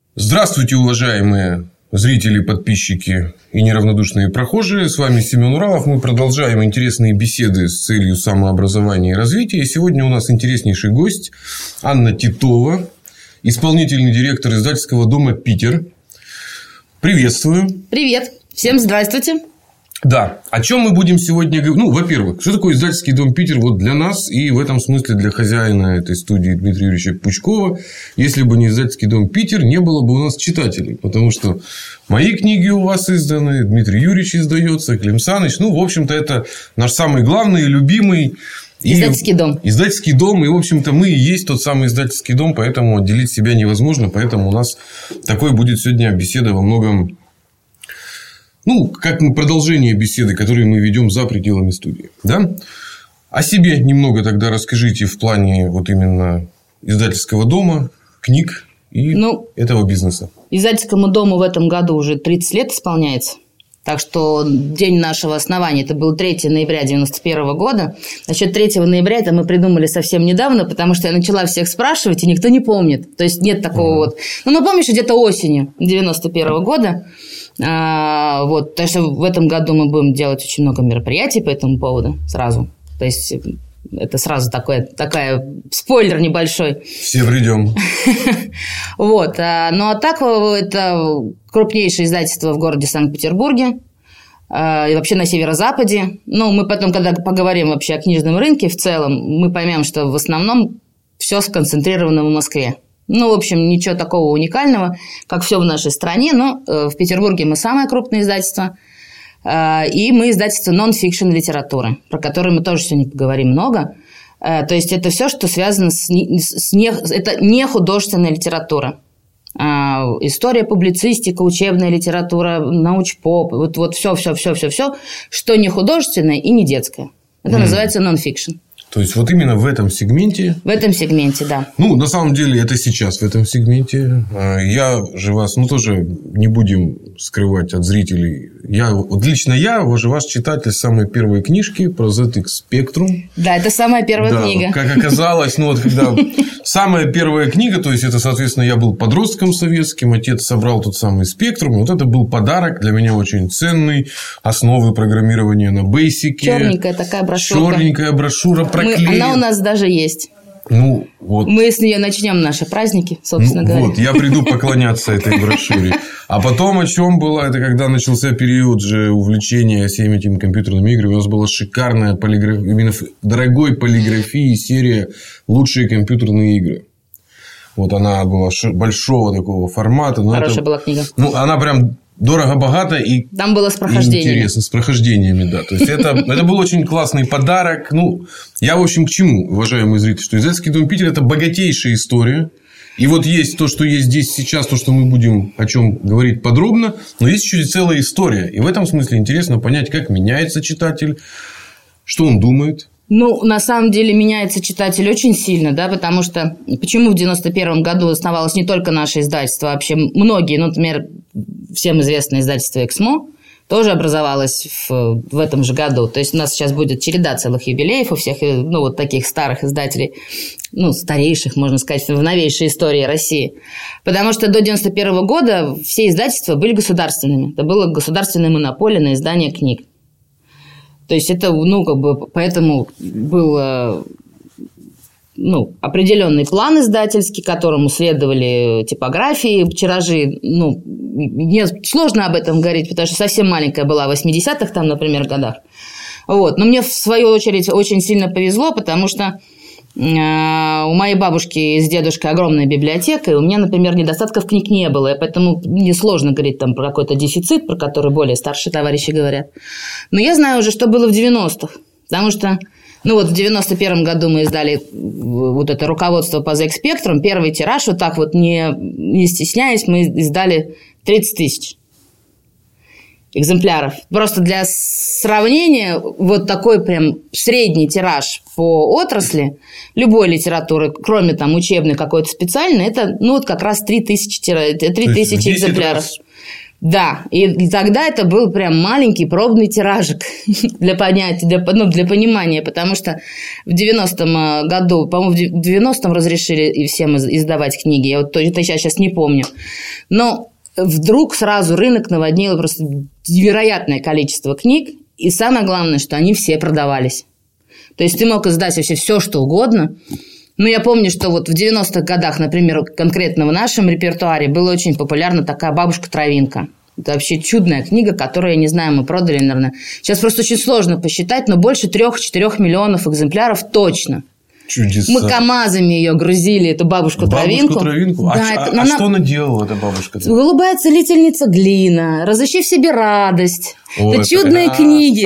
Здравствуйте, уважаемые зрители, подписчики и неравнодушные прохожие. С вами Семен Уралов. Мы продолжаем интересные беседы с целью самообразования и развития. И сегодня у нас интереснейший гость Анна Титова, исполнительный директор издательского дома «Питер». Приветствую. Привет. Всем здравствуйте. Да. О чем мы будем сегодня говорить? Ну, во-первых, что такое издательский дом «Питер» вот для нас и в этом смысле для хозяина этой студии Дмитрия Юрьевича Пучкова. Если бы не издательский дом «Питер», не было бы у нас читателей. Потому что мои книги у вас изданы, Дмитрий Юрьевич издается, Клим Саныч. Ну, в общем-то, это наш самый главный и любимый издательский дом. Издательский дом. И, в общем-то, мы и есть тот самый издательский дом, поэтому отделить себя невозможно. Поэтому у нас такой будет сегодня беседа во многом... Ну, как продолжение беседы, которую мы ведем за пределами студии. Да? О себе немного тогда расскажите в плане вот именно издательского дома, книг и этого бизнеса. Издательскому дому в этом году уже 30 лет исполняется. Так что день нашего основания, это был 3 ноября 1991 года. Насчет 3 ноября это мы придумали совсем недавно, потому что я начала всех спрашивать, и никто не помнит. То есть, нет такого вот... Ну, помнишь, где-то осенью 1991 года. Вот, так что в этом году мы будем делать очень много мероприятий по этому поводу сразу. То есть, это сразу такая спойлер небольшой. Все придем. Вот. Ну, а так, это крупнейшее издательство в городе Санкт-Петербурге. И вообще на северо-западе. Ну, мы потом, когда поговорим вообще о книжном рынке в целом, мы поймем, что в основном все сконцентрировано в Москве. Ну, в общем, ничего такого уникального, как все в нашей стране. Но в Петербурге мы самое крупное издательство. И мы издательство нон-фикшн литературы, про которое мы тоже сегодня поговорим много. То есть, это все, что связано это не художественная литература. История, публицистика, учебная литература, научпоп. Вот все, что не художественное и не детское. Это называется нон-фикшн. То есть, вот именно в этом сегменте... В этом сегменте, да. Ну, на самом деле, это сейчас в этом сегменте. Я же вас, тоже не будем скрывать от зрителей. Лично я же ваш читатель самой первой книжки про ZX Spectrum. Да, это самая первая книга. Как оказалось, когда самая первая книга, то есть, это, соответственно, я был подростком советским, отец собрал тот самый Spectrum. Вот это был подарок для меня очень ценный. Основы программирования на Basic. Черненькая такая брошюрка. Черненькая брошюра. Она у нас даже есть. Вот. Мы с нее начнем наши праздники, собственно говоря. Вот, я приду поклоняться этой брошюре. А потом о чем было? Это когда начался период же увлечения всеми этими компьютерными играми. У нас была шикарная именно в дорогой полиграфии серия «Лучшие компьютерные игры». Вот она была большого такого формата. Хорошая была книга. Она прям... Дорого-богато и там было с прохождениями. Интересно, с прохождениями, да. То есть, это был очень классный подарок. Я, в общем, к чему, уважаемые зрители, что издательский дом «Питер» – это богатейшая история. И вот есть то, что есть здесь сейчас, то, что мы будем о чем говорить подробно, но есть еще и целая история. И в этом смысле интересно понять, как меняется читатель, что он думает. На самом деле, меняется читатель очень сильно, да, потому что... Почему в 91 году основалось не только наше издательство, а вообще многие, например, всем известное издательство «Эксмо» тоже образовалось в этом же году. То есть, у нас сейчас будет череда целых юбилеев у всех, вот таких старых издателей, старейших, можно сказать, в новейшей истории России. Потому что до 91 года все издательства были государственными. Это была государственная монополия на издание книг. То есть, это, поэтому был, определенный план издательский, которому следовали типографии, тиражи. Мне сложно об этом говорить, потому что совсем маленькая была в 80-х, там, например, годах. Вот. Но мне, в свою очередь, очень сильно повезло, потому что у моей бабушки с дедушкой огромная библиотека, и у меня, например, недостатков книг не было, и поэтому мне сложно говорить там про какой-то дефицит, про который более старшие товарищи говорят. Но я знаю уже, что было в 90-х, потому что, в 91 году мы издали вот это руководство по ZX Spectrum, первый тираж, вот так вот, не стесняясь, мы издали 30 тысяч экземпляров. Просто для сравнения, вот такой прям средний тираж по отрасли любой литературы, кроме там учебной какой-то специальной, это как раз 3000 экземпляров. Да, и тогда это был прям маленький пробный тиражик для понятия, для понимания, потому что в 90-м году, по-моему, в 90-м разрешили и всем издавать книги, я вот это сейчас не помню, но вдруг сразу рынок наводнило просто невероятное количество книг, и самое главное, что они все продавались. То есть ты мог издать вообще все, что угодно. Ну, я помню, что вот в 90-х годах, например, конкретно в нашем репертуаре была очень популярна такая «Бабушка-травинка». Это вообще чудная книга, которую, я не знаю, мы продали, наверное. Сейчас просто очень сложно посчитать, но больше 3-4 миллионов экземпляров точно. Чудеса. Мы КАМАЗами ее грузили, эту бабушку-травинку. Бабушку-травинку? Да, что она делала, эта бабушка-травинка? «Голубая целительница Глина», «Разыщи в себе радость». Это чудные книги.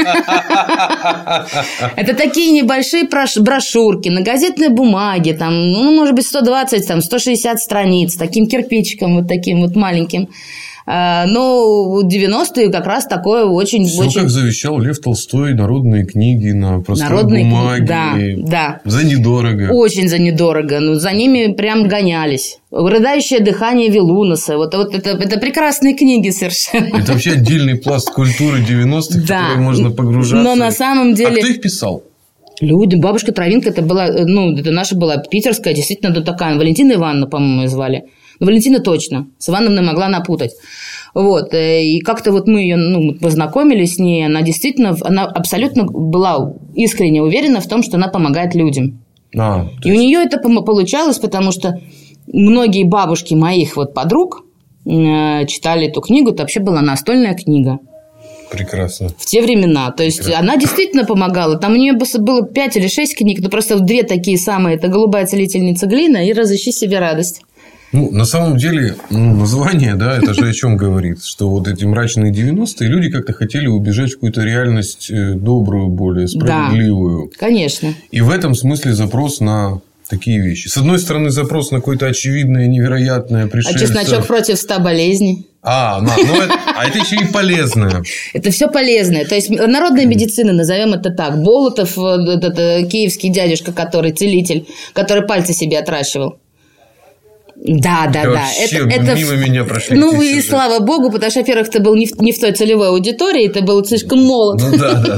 Это такие небольшие брошюрки на газетной бумаге, там, ну, может быть, 120, там, 160 страниц, таким кирпичиком, вот таким вот маленьким. Но 90-е как раз такое очень... Все, как завещал Лев Толстой, народные книги на простой бумаге. Да. За недорого. Очень за недорого. Ну, за ними прям гонялись. «Рыдающее дыхание Вилунаса». Вот это прекрасные книги совершенно. Это вообще отдельный пласт культуры 90-х, в который можно погружаться. Но на самом деле... А кто их писал? Люди. «Бабушка-травинка» это была... Ну, это наша была питерская, действительно, такая. Валентина Ивановна, по-моему, ее звали. Ну, Валентина точно. С Ивановной могла напутать. Вот. И как-то вот мы ее познакомились с ней. Она действительно, она абсолютно была искренне уверена в том, что она помогает людям. И у нее это получалось, потому что многие бабушки моих вот подруг читали эту книгу. Это вообще была настольная книга. Прекрасно. В те времена. То есть, она действительно помогала. Там у нее было 5 или 6 книг, но просто 2 такие самые. Это «Голубая целительница Глина» и «Разыщи себе радость». Ну, на самом деле, название, да, это же о чем говорит, что вот эти мрачные 90-е люди как-то хотели убежать в какую-то реальность добрую, более справедливую. Да, конечно. И в этом смысле запрос на такие вещи. С одной стороны, запрос на какое-то очевидное, невероятное пришельство. А «Чесночок против 100 болезней». Это еще и полезное. Это все полезное. То есть, народная медицина, назовем это так. Болотов, этот киевский дядюшка, который целитель, который пальцы себе отращивал. Да. Это мимо меня прошли. Ну, и слава богу, потому что, во-первых, ты был не в той целевой аудитории, ты был слишком молод. Ну, да.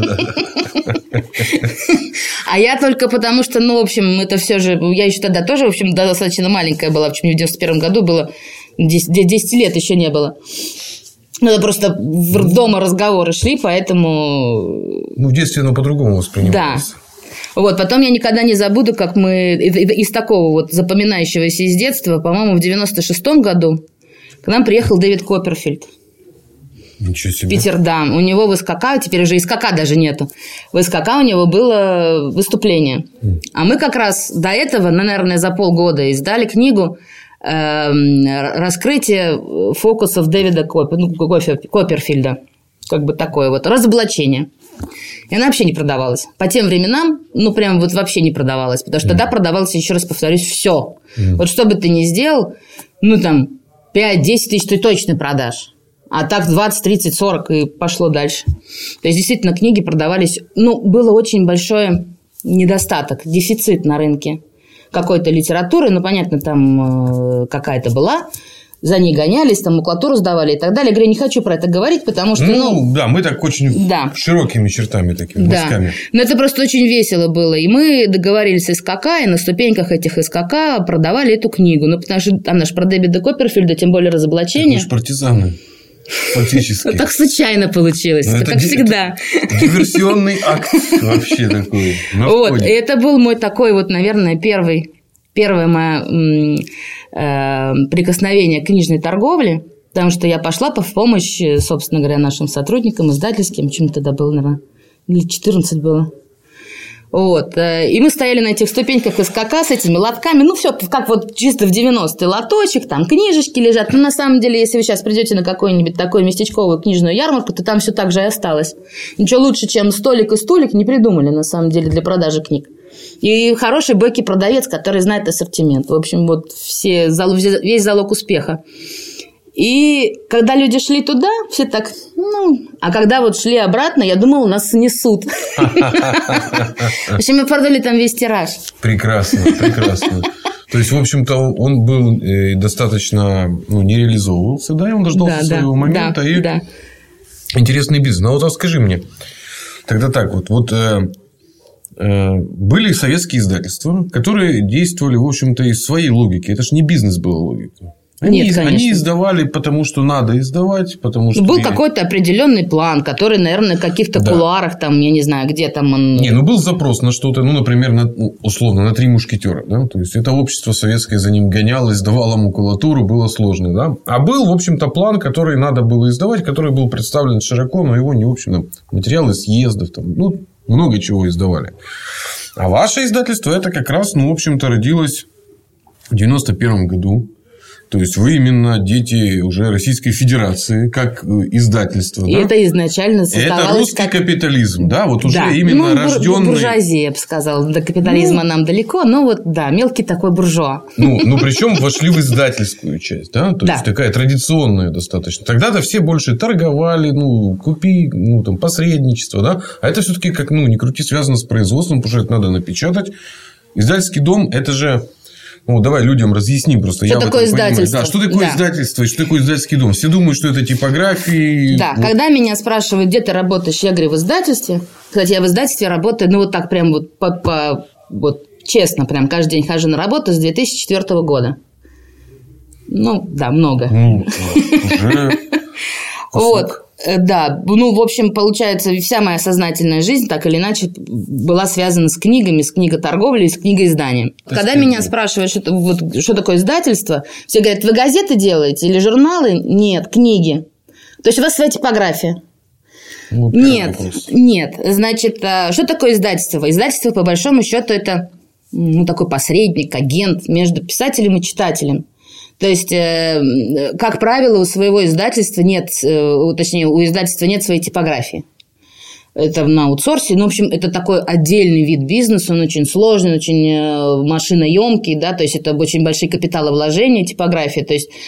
А я только потому, что, в общем, это все же... Я еще тогда тоже, в общем, достаточно маленькая была. В общем, в 91 году было... 10 лет еще не было. Это просто дома разговоры шли, поэтому... В детстве оно по-другому воспринималось. Да. Вот, потом я никогда не забуду, как мы из такого вот запоминающегося из детства, по-моему, в 96-м году к нам приехал Дэвид Копперфильд. Ничего себе. Питер, да. У него в СКК, теперь уже СКК даже нету. В СКК у него было выступление. А мы как раз до этого, наверное, за полгода издали книгу «Раскрытие фокусов Дэвида Копперфильда». Как бы такое вот разоблачение. И она вообще не продавалась. По тем временам, прям вот вообще не продавалась. Потому что тогда продавалось, еще раз повторюсь, все. Вот что бы ты ни сделал, 5-10 тысяч ты точно продашь. А так 20, 30, 40 и пошло дальше. То есть, действительно, книги продавались... было очень большой недостаток, дефицит на рынке какой-то литературы. Понятно, там какая-то была... За ней гонялись, там макулатуру сдавали и так далее. Я говорю, не хочу про это говорить, потому что... да, мы так очень широкими чертами такими, мазками. Но это просто очень весело было. И мы договорились с СКК, и на ступеньках этих СКК продавали эту книгу. Потому что она же про Дэвида Копперфильда, тем более разоблачение. Мы же партизаны. Фактически. Так случайно получилось. Это как всегда. Диверсионный акт вообще такой. Вот. И это был мой такой вот, наверное, первое мое прикосновение к книжной торговле, потому что я пошла в помощь, собственно говоря, нашим сотрудникам, издательским, чем тогда было, наверное, лет 14 было. Вот. И мы стояли на этих ступеньках СКК с этими лотками, все как вот чисто в 90-е, лоточек, там книжечки лежат. На самом деле, если вы сейчас придете на какую-нибудь такую местечковую книжную ярмарку, то там все так же и осталось. Ничего лучше, чем столик и стулик не придумали, на самом деле, для продажи книг. И хороший бойкий продавец, который знает ассортимент. В общем, вот весь залог успеха. И когда люди шли туда, все так... А когда вот шли обратно, я думала, нас снесут. В общем, мы продали там весь тираж. Прекрасно. То То есть, в общем-то, он был достаточно не реализовывался, да, и он дождался своего момента. Интересный бизнес. Но вот расскажи мне, тогда так вот были советские издательства, которые действовали, в общем-то, из своей логики. Это же не бизнес была логика. Они издавали, потому что надо издавать, потому что... Был какой-то определенный план, который, наверное, на каких-то кулуарах, там, я не знаю, где там он... был запрос на что-то, например, условно, на 3 мушкетера, да? То есть, это общество советское за ним гонялось, издавало макулатуру, было сложно, да? А был, в общем-то, план, который надо было издавать, который был представлен широко, но его не, в общем-то, материалы съездов, там, много чего издавали. А ваше издательство, это как раз, в общем-то, родилось в 91 году. То есть, вы именно дети уже Российской Федерации, как издательство. И это изначально создавалось... Это русский капитализм, да? Вот уже именно рожденный... буржуазия, я бы сказала. До капитализма нам далеко, но мелкий такой буржуа. Причем вошли в издательскую часть, да? То есть, такая традиционная достаточно. Тогда-то все больше торговали, купи, посредничество, да? А это все-таки, как, не крути, связано с производством, потому что это надо напечатать. Издательский дом, это же... давай людям разъясним просто. Что такое издательство? Да, что такое издательство и что такое издательский дом? Все думают, что это типографии. Да, когда меня спрашивают, где ты работаешь, я говорю, в издательстве. Кстати, я в издательстве работаю, так прям честно, прям каждый день хожу на работу с 2004 года. Много. Да, в общем, получается, вся моя сознательная жизнь так или иначе была связана с книгами, с книготорговлей, с книгоизданием. Когда меня спрашивают, что такое издательство, все говорят, вы газеты делаете или журналы? Нет, книги. То есть, у вас своя типография? Нет. Значит, что такое издательство? Издательство, по большому счету, это такой посредник, агент между писателем и читателем. То есть, как правило, у своего издательства нет, точнее, у издательства нет своей типографии. Это на аутсорсе. В общем, это такой отдельный вид бизнеса, он очень сложный, очень машиноемкий, да, то есть, это очень большие капиталовложения, типография. То есть,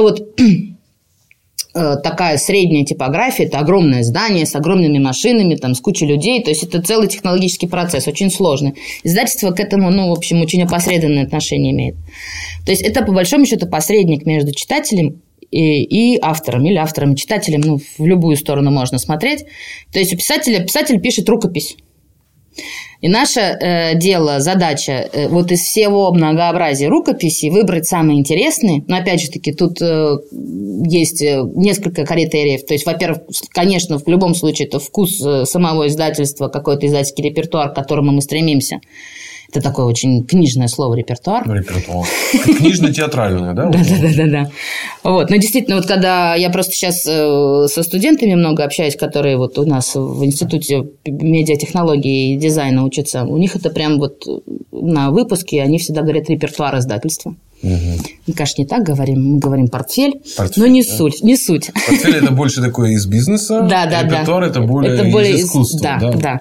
такая средняя типография – это огромное здание с огромными машинами, с кучей людей. То есть, это целый технологический процесс, очень сложный. Издательство к этому, в общем, очень опосредованное отношение имеет. То есть, это, по большому счету, посредник между читателем и автором, или автором и читателем. В любую сторону можно смотреть. То есть, писатель пишет рукопись. И наше дело, задача из всего многообразия рукописей выбрать самые интересные. Но, опять же таки, тут есть несколько критериев. То есть, во-первых, конечно, в любом случае, это вкус самого издательства, какой-то издательский репертуар, к которому мы стремимся. Это такое очень книжное слово репертуар. Книжно-театральное, да? Да. Но действительно, когда я просто сейчас со студентами много общаюсь, которые у нас в институте медиатехнологии и дизайна учатся, у них это прям на выпуске они всегда говорят репертуар издательства. Мы, конечно, не так говорим, мы говорим портфель, но не суть. Портфель – это больше такое из бизнеса, репертуар – это более из искусства. Да.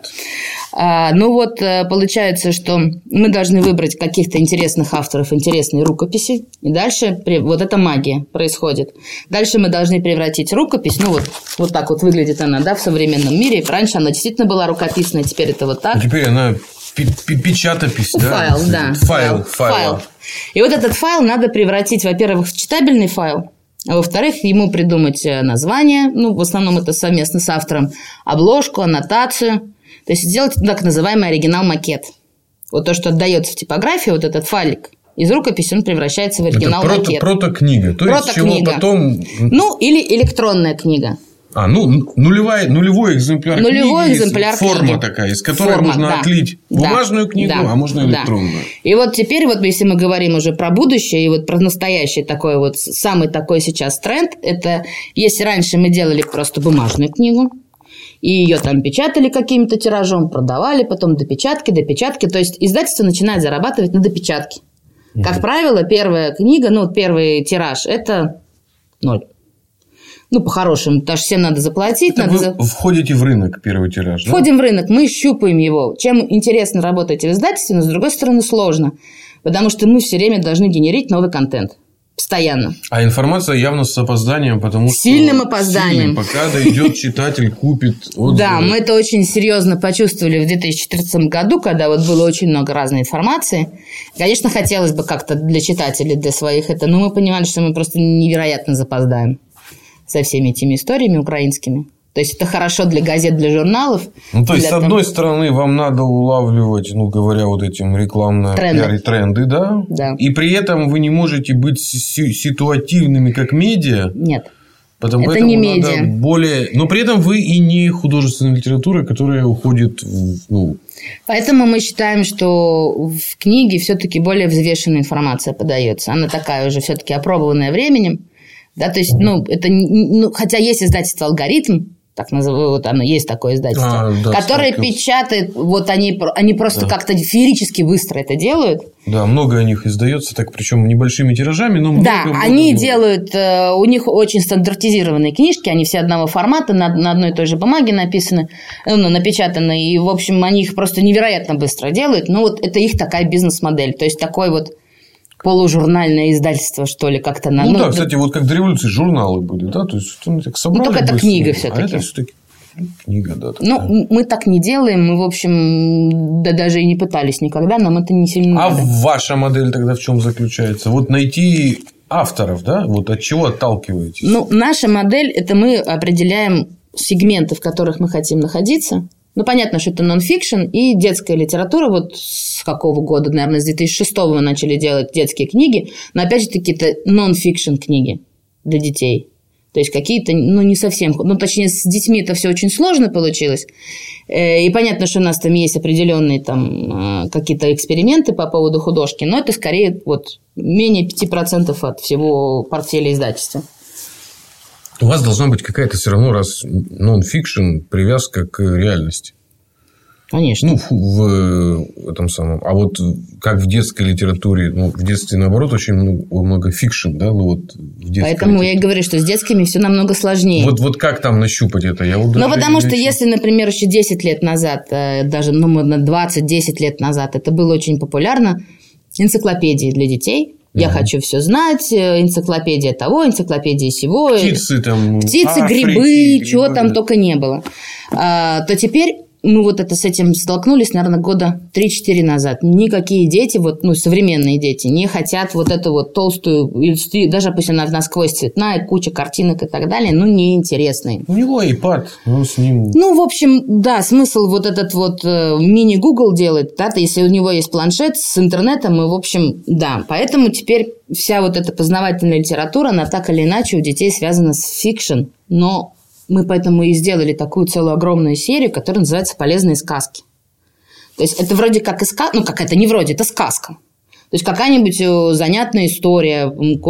Получается, что мы должны выбрать каких-то интересных авторов, интересные рукописи, и дальше эта магия происходит. Дальше мы должны превратить рукопись, вот так выглядит она, да, в современном мире. Раньше она действительно была рукописная, теперь это вот так. Теперь она печатопись, да? Файл. И этот файл надо превратить, во-первых, в читабельный файл, а во-вторых, ему придумать название, в основном это совместно с автором, обложку, аннотацию. То есть, сделать так называемый оригинал-макет. То, что отдается в типографию, этот файлик, из рукописи он превращается в оригинал-макет. Протокнига. То есть, чего потом... или электронная книга. Нулевой экземпляр книги. Форма книги. Такая, из которой можно отлить бумажную книгу, а можно электронную. И теперь, если мы говорим уже про будущее и про настоящий такой самый такой сейчас тренд, это если раньше мы делали просто бумажную книгу, и ее печатали каким-то тиражом, продавали, потом допечатки. То есть, издательство начинает зарабатывать на допечатке. Как правило, первая книга, первый тираж – это 0. По-хорошему, потому что всем надо заплатить. Вы входите в рынок, первый тираж, да? Входим в рынок, мы щупаем его. Чем интересно работать в издательстве, но, с другой стороны, сложно. Потому что мы все время должны генерить новый контент. Постоянно. А информация явно с опозданием, потому что... Сильным опозданием. Пока дойдет читатель, купит отзывы. Да, мы это очень серьезно почувствовали в 2014 году, когда вот было очень много разной информации. Конечно, хотелось бы как-то для читателей, для своих это, но мы понимали, что мы просто невероятно запоздаем со всеми этими историями украинскими. То есть, это хорошо для газет, для журналов. Ну, то есть, с одной стороны, вам надо улавливать, ну, говоря вот этим рекламные тренды, да? Да. И при этом вы не можете быть ситуативными, как медиа. Нет. Это не медиа. Более... Но при этом вы и не художественная литература, которая уходит в... Ну... Поэтому мы считаем, что в книге все-таки более взвешенная информация подается. Она такая уже все-таки опробованная временем. Да, то есть, ну, это, ну, хотя есть издательство «Алгоритм», так называю, вот оно есть такое издательство, да, которое печатает, вот они просто как-то феерически быстро это делают. Да, много о них издается, так причем небольшими тиражами, но много. Да, они делают, у них очень стандартизированные книжки, они все одного формата, на одной и той же бумаге написаны, ну, напечатаны, и, в общем, они их просто невероятно быстро делают, ну, вот это их такая бизнес-модель, то есть, такой вот полужурнальное издательство, что ли, как-то... Ну, да, кстати, вот как до революции журналы были, да, то есть, так собрали. Ну, только это книга все-таки. А это все-таки книга, да. Такая. Ну, мы так не делаем, мы, в общем, да даже и не пытались никогда, нам это не сильно надо. А ваша модель тогда в чем заключается? Вот найти авторов, да? Вот от чего отталкиваетесь? Ну, наша модель – это мы определяем сегменты, в которых мы хотим находиться. Ну, понятно, что это нон-фикшн и детская литература. Вот с какого года, наверное, с 2006 мы начали делать детские книги. Но, опять же, таки-то нон-фикшн книги для детей. То есть, какие-то, ну, не совсем... Ну, точнее, с детьми это все очень сложно получилось. И понятно, что у нас там есть определенные там какие-то эксперименты по поводу художки. Но это скорее вот менее 5% от всего портфеля издательства. У вас должна быть какая-то все равно, раз нон-фикшн, привязка к реальности. Конечно. Ну, в этом самом. А вот как в детской литературе, ну, в детстве, наоборот, очень много фикшн, да, ну, вот в детской Поэтому я и говорю, что с детскими все намного сложнее. Вот как там нащупать это? Ну, потому что если, например, еще 10 лет назад, даже 20-10 лет назад, это было очень популярно, энциклопедии для детей. Я хочу все знать, энциклопедия того, энциклопедия сего. Птицы, грибы, чего там только не было. То теперь мы вот это с этим столкнулись, наверное, года 3-4 назад. Никакие дети, вот, ну, современные дети, не хотят вот эту вот толстую, даже пусть она насквозь цветная, куча картинок и так далее, ну, неинтересные. У него iPad, ну, с ним... Ну, в общем, да, смысл вот этот вот мини-Google делать, да, если у него есть планшет с интернетом, и, в общем, да. Поэтому теперь вся вот эта познавательная литература, она так или иначе у детей связана с фикшн, но... Мы поэтому и сделали такую целую огромную серию, которая называется «Полезные сказки». То есть, это вроде как и сказка, ну, как это не вроде, это сказка. То есть, какая-нибудь занятная история,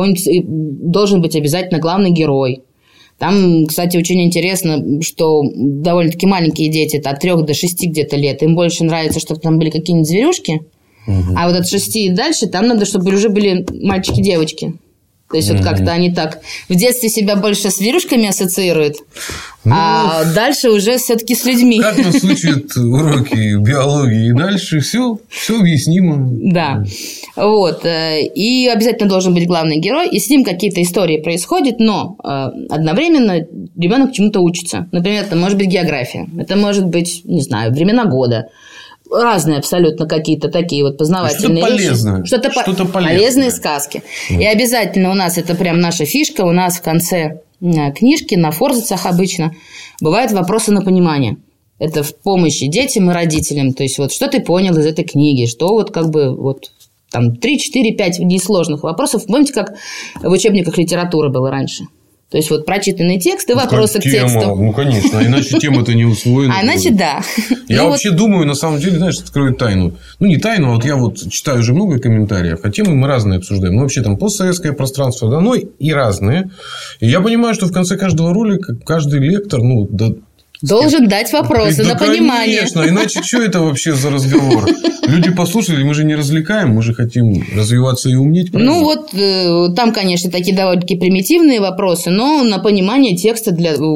должен быть обязательно главный герой. Там, кстати, очень интересно, что довольно-таки маленькие дети, от 3 до 6 где-то лет, им больше нравится, чтобы там были какие-нибудь зверюшки, а вот от 6 и дальше там надо, чтобы уже были мальчики-девочки. То есть, вот как-то они так в детстве себя больше с зверюшками ассоциируют, а дальше уже все-таки с людьми. Как нас учат уроки биологии, и дальше все объяснимо. Да. Вот. И обязательно должен быть главный герой, и с ним какие-то истории происходят, но одновременно ребенок чему-то учится. Например, это может быть география, это может быть, не знаю, времена года. Разные абсолютно какие-то такие вот познавательные что-то вещи. Полезное. Что-то полезные сказки. И обязательно у нас, это прям наша фишка, у нас в конце книжки, на форзацах обычно, бывают вопросы на понимание. Это в помощи детям и родителям. То есть, вот что ты понял из этой книги, что вот как бы вот там 3, 4, 5 несложных вопросов. Помните, как в учебниках литературы было раньше? То есть, вот прочитанный текст и вопросы к тексту. Ну, конечно, иначе тема-то не усвоена. А иначе да. Я вообще думаю, на самом деле, знаешь, открою тайну. Ну, не тайну, а вот я вот читаю уже много комментариев, а темы мы разные обсуждаем. Ну, вообще, там постсоветское пространство дано и разные. И я понимаю, что в конце каждого ролика каждый лектор, ну, должен дать вопросы на понимание. Конечно, иначе что это вообще за разговор? Люди послушали, мы же не развлекаем, мы же хотим развиваться и умнеть. Правильно? Ну, вот там, конечно, такие довольно-таки примитивные вопросы, но на понимание текста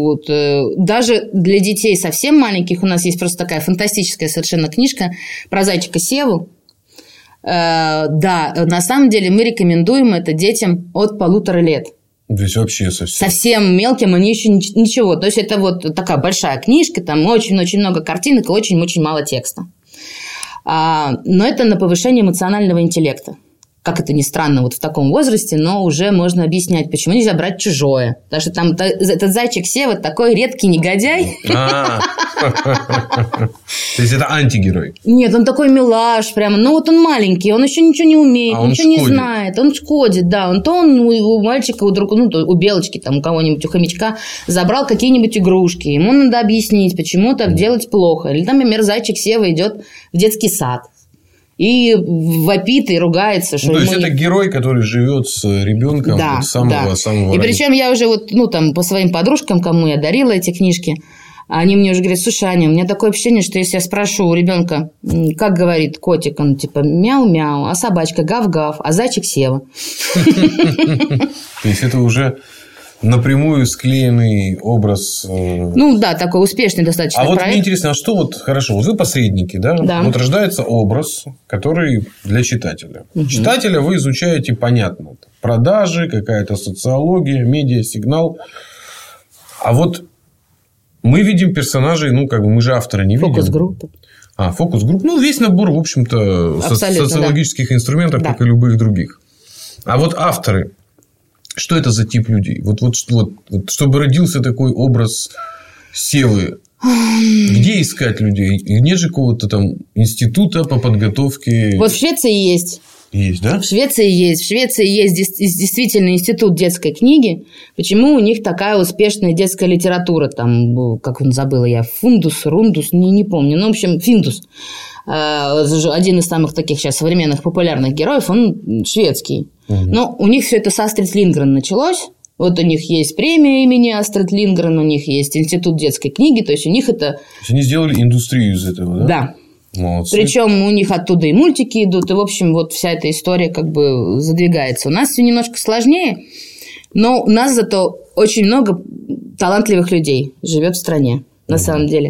даже для детей совсем маленьких у нас есть просто такая фантастическая совершенно книжка про зайчика Севу. Да, на самом деле мы рекомендуем это детям от 1,5 лет. То есть вообще совсем мелким они еще ничего. То есть это вот такая большая книжка, там очень-очень много картинок и очень-очень мало текста. Но это на повышение эмоционального интеллекта. Как это ни странно, вот в таком возрасте, но уже можно объяснять, почему нельзя брать чужое. Потому что там этот зайчик Сева такой редкий негодяй. То есть это антигерой? Нет, он такой милаш прямо. Ну вот он маленький, он еще ничего не умеет, ничего не знает. Он шкодит, да. Он у мальчика, у белочки, там, у кого-нибудь, у хомячка забрал какие-нибудь игрушки. Ему надо объяснить, почему так делать плохо. Или там, например, зайчик Сева идет в детский сад. И вопит и ругается. Что то есть это герой, который живет с ребенком с самого И причем я уже по своим подружкам, кому я дарила эти книжки, они мне уже говорят: слушай, Аня, у меня такое ощущение, что если я спрошу у ребенка, как говорит котик, он типа мяу-мяу, а собачка гав-гав, а зайчик Сева. То есть это уже напрямую склеенный образ. Такой успешный достаточно проект. Мне интересно, а что хорошо, вот вы посредники, да? Вот рождается образ, который для читателя. Читателя вы изучаете, понятно, продажи, какая-то социология, медиа, сигнал. А вот мы видим персонажей, мы же авторы не видим. Фокус-группа. Фокус-групп. Весь набор, в общем-то, социологических инструментов, как и любых других. А вот авторы, что это за тип людей? Вот чтобы родился такой образ Севы, где искать людей? Нет же какого-то там института по подготовке? Вот в Швеции есть. Есть, да? В Швеции есть действительно институт детской книги. Почему у них такая успешная детская литература? Там, как он забыла я, Рундус, не помню. В общем, Финдус. Один из самых таких сейчас современных популярных героев, он шведский. Но у них все это с Астрид Линдгрен началось. Вот у них есть премия имени Астрид Линдгрен, у них есть институт детской книги. То есть у них это... То есть они сделали индустрию из этого, да? Да. Молодцы. Причем у них оттуда и мультики идут, и, в общем, вот вся эта история как бы задвигается. У нас все немножко сложнее, но у нас зато очень много талантливых людей живет в стране. На самом деле.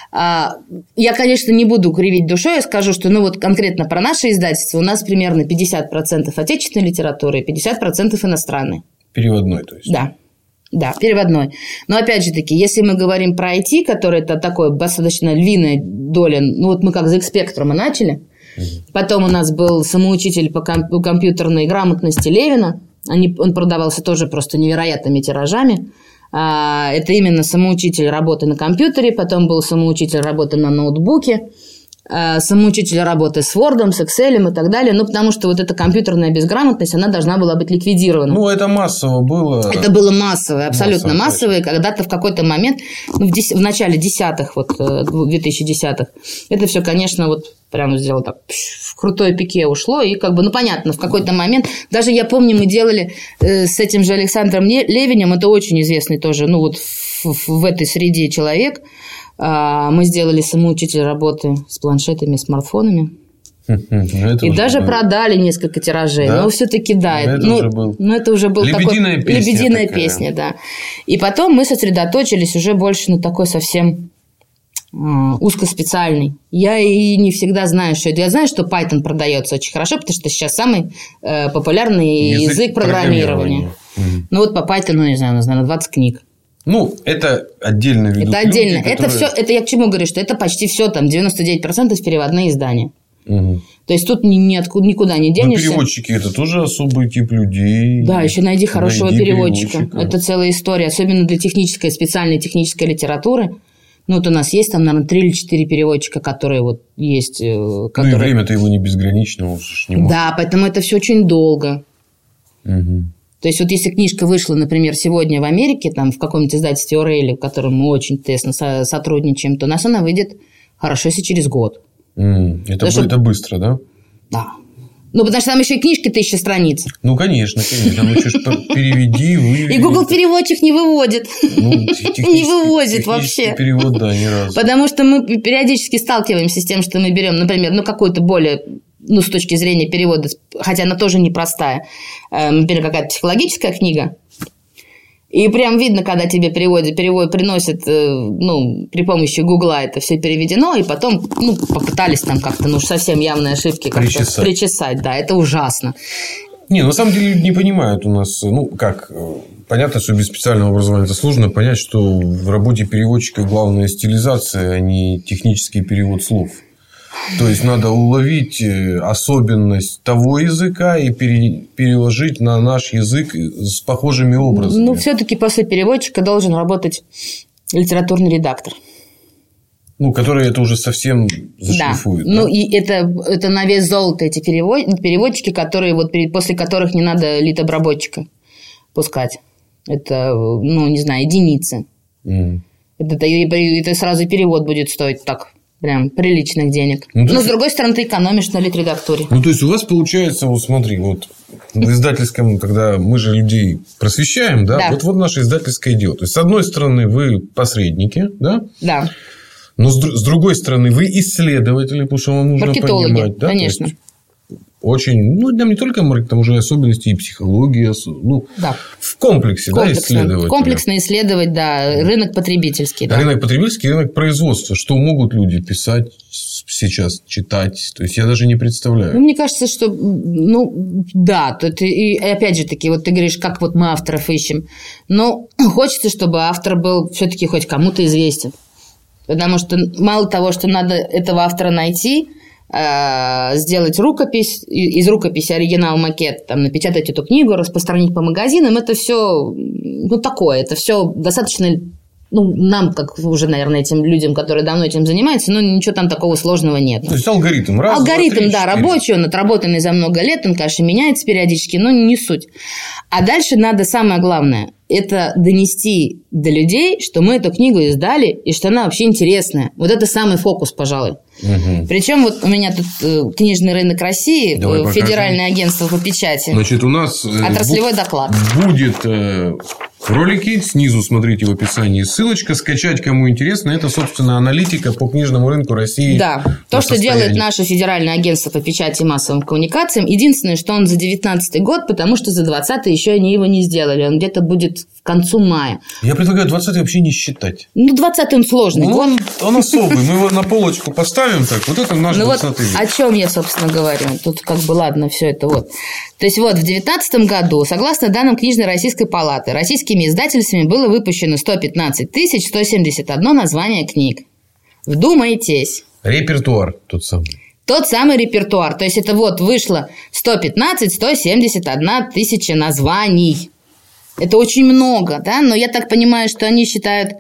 Я, конечно, не буду кривить душой, я скажу, что конкретно про наше издательство у нас примерно 50% отечественной литературы и 50% иностранной. Переводной, то есть. Да, переводной. Но, опять же таки, если мы говорим про IT, который это такое достаточно львиная доля, мы как за Экспектрума начали. Потом у нас был самоучитель по компьютерной грамотности Левина. Он продавался тоже просто невероятными тиражами. Это именно самоучитель работы на компьютере, потом был самоучитель работы на ноутбуке, самоучитель работы с Word, с Excel и так далее. Потому что вот эта компьютерная безграмотность, она должна была быть ликвидирована. Это массово было. Это было массовое, абсолютно массовое. Когда-то в какой-то момент, в начале 2010-х, это все, конечно, прямо сделало так, в крутое пике ушло. И понятно, в какой-то момент, даже я помню, мы делали с этим же Александром Левинем, это очень известный тоже, в этой среде человек. Мы сделали самоучитель работы с планшетами, смартфонами. И даже продали несколько тиражей. Да? Но все-таки, да. Это уже был лебединая песня, да. И потом мы сосредоточились уже больше на такой совсем узкоспециальный. Я и не всегда знаю, что это. Я знаю, что Python продается очень хорошо, потому что сейчас самый популярный язык программирования. По Python, не знаю, у нас, наверное, 20 книг. Это отдельно ведут. Это отдельно. Люди, которые... Это я к чему говорю, что это почти все, 99% переводные издания. То есть тут никуда не денешься. Переводчики – это тоже особый тип людей. Да, еще найди хорошего переводчика. Это целая история, особенно для специальной технической литературы. У нас есть там, наверное, 3 или 4 переводчика, которые есть. И время-то его не безгранично. Да, поэтому это все очень долго. То есть, если книжка вышла, например, сегодня в Америке, там, в каком-нибудь издательстве Орейли, в котором мы очень тесно сотрудничаем, то у нас она выйдет хорошо, если через год. Это быстро, да? Да. Потому что там еще и книжки 1000 страниц. Конечно. Там еще переведи, выведи. И Google переводчик не выводит. Не вывозит вообще. Перевод, да, ни разу. Потому что мы периодически сталкиваемся с тем, что мы берем, например, какую-то более... с точки зрения перевода, хотя она тоже непростая. Например, какая-то психологическая книга. И прям видно, когда тебе перевод приносят, при помощи Гугла это все переведено, и потом, попытались там как-то, совсем явные ошибки как-то причесать. Да, это ужасно. Не, на самом деле люди не понимают у нас, понятно, что без специального образования это сложно понять, что в работе переводчика главная стилизация, а не технический перевод слов. То есть надо уловить особенность того языка и переложить на наш язык с похожими образами. Все-таки после переводчика должен работать литературный редактор. Который это уже совсем зашлифует. Да. И это на вес золота эти переводчики, которые после которых не надо литобработчика пускать. Это, единицы. Это сразу перевод будет стоить так. Прям приличных денег. Но, с другой стороны, ты экономишь на литредактуре. То есть, у вас получается, смотри, в издательском, когда мы же людей просвещаем, да? Вот наше издательское дело. То есть, с одной стороны, вы посредники, да? Да. Но с другой стороны, вы исследователи, потому что вам нужно маркетологи, понимать. Да? Конечно. Очень, там не только там уже особенности и психология, в комплексе, исследовать. Комплексно исследовать, рынок потребительский. Да. Рынок потребительский, рынок производства. Что могут люди писать сейчас, читать? То есть, я даже не представляю. Мне кажется, что, и опять же таки, ты говоришь, как мы авторов ищем. Но хочется, чтобы автор был все-таки хоть кому-то известен. Потому что мало того, что надо этого автора найти, сделать рукопись, из рукописи оригинал-макет, напечатать эту книгу, распространить по магазинам, это все такое, это все достаточно, нам, как уже, наверное, этим людям, которые давно этим занимаются, ничего там такого сложного нет. То есть, алгоритм. Алгоритм, рабочий, он отработанный за много лет, он, конечно, меняется периодически, но не суть. А дальше надо самое главное – это донести до людей, что мы эту книгу издали, и что она вообще интересная. Это самый фокус, пожалуй. Угу. Причем у меня тут книжный рынок России, Федеральное агентство по печати. Значит, у нас отраслевой доклад. Будет ролики, снизу смотрите в описании ссылочка, скачать кому интересно. Это, собственно, аналитика по книжному рынку России. Да, то, что делает наше Федеральное агентство по печати и массовым коммуникациям. Единственное, что он за 2019 год, потому что за 2020 еще они его не сделали. Он где-то будет к концу мая. Я предлагаю 20 вообще не считать. 20 он сложный. Он особый. Мы его на полочку поставим так. Это наш 20 век. О чем я, собственно, говорю. Тут ладно, все это То есть, в 2019 году, согласно данным Книжной Российской палаты, российскими издательствами было выпущено 115 171 название книг. Вдумайтесь. Репертуар тот самый. Тот самый репертуар. То есть, это вышло 115 171 тысяча названий. Это очень много, да? Но я так понимаю, что они считают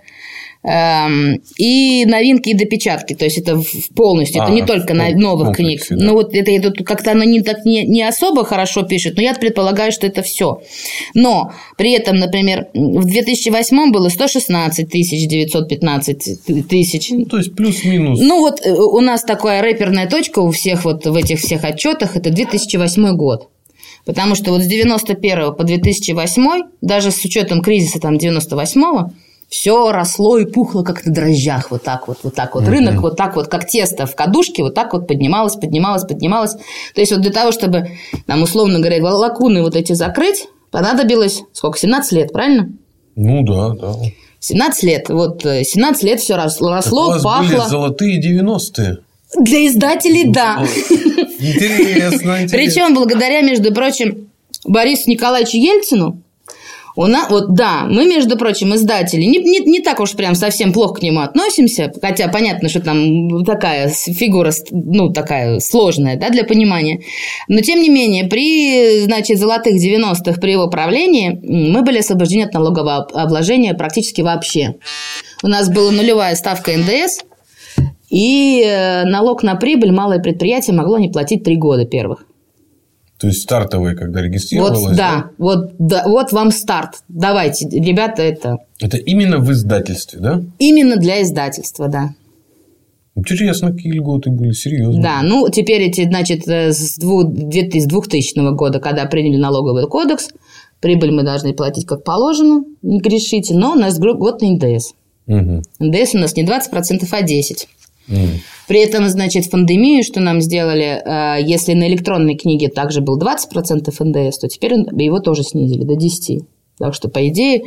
и новинки, и допечатки. То есть, это полностью. Это не только новых книг. Да. Это тут как-то оно не особо хорошо пишет, но я предполагаю, что это все. Но при этом, например, в 2008 было 116 915 тысяч. То есть, плюс-минус. У нас такая рэперная точка у всех в этих всех отчетах – это 2008 год. Потому что с 91 по 2008, даже с учетом кризиса 98-го, все росло и пухло, как на дрожжах. Вот так вот. Рынок как тесто в кадушке, поднималось. То есть, для того, чтобы, условно говоря, лакуны эти закрыть, понадобилось, 17 лет, правильно? Да. 17 лет. 17 лет все росло, пахло. Были золотые 90-е. Для издателей, да. Интересно. Причем, благодаря, между прочим, Борису Николаевичу Ельцину, мы, между прочим, издатели, не так уж прям совсем плохо к нему относимся, хотя понятно, что там такая фигура, такая сложная, да, для понимания. Но, тем не менее, при, золотых 90-х при его правлении мы были освобождены от налогового обложения практически вообще. У нас была нулевая ставка НДС, и налог на прибыль малое предприятие могло не платить 3 года первых. То есть, стартовые, когда регистрировалось? Вот вам старт. Давайте, ребята, это... Это именно в издательстве, да? Именно для издательства, да. Интересно, какие льготы были, серьезно. Да, теперь с 2000 года, когда приняли налоговый кодекс, прибыль мы должны платить как положено, не грешите, но у нас год на НДС. Угу. НДС у нас не 20%, а 10%. При этом, в пандемию, что нам сделали, если на электронной книге также был 20% НДС, то теперь его тоже снизили до 10%. Так что, по идее,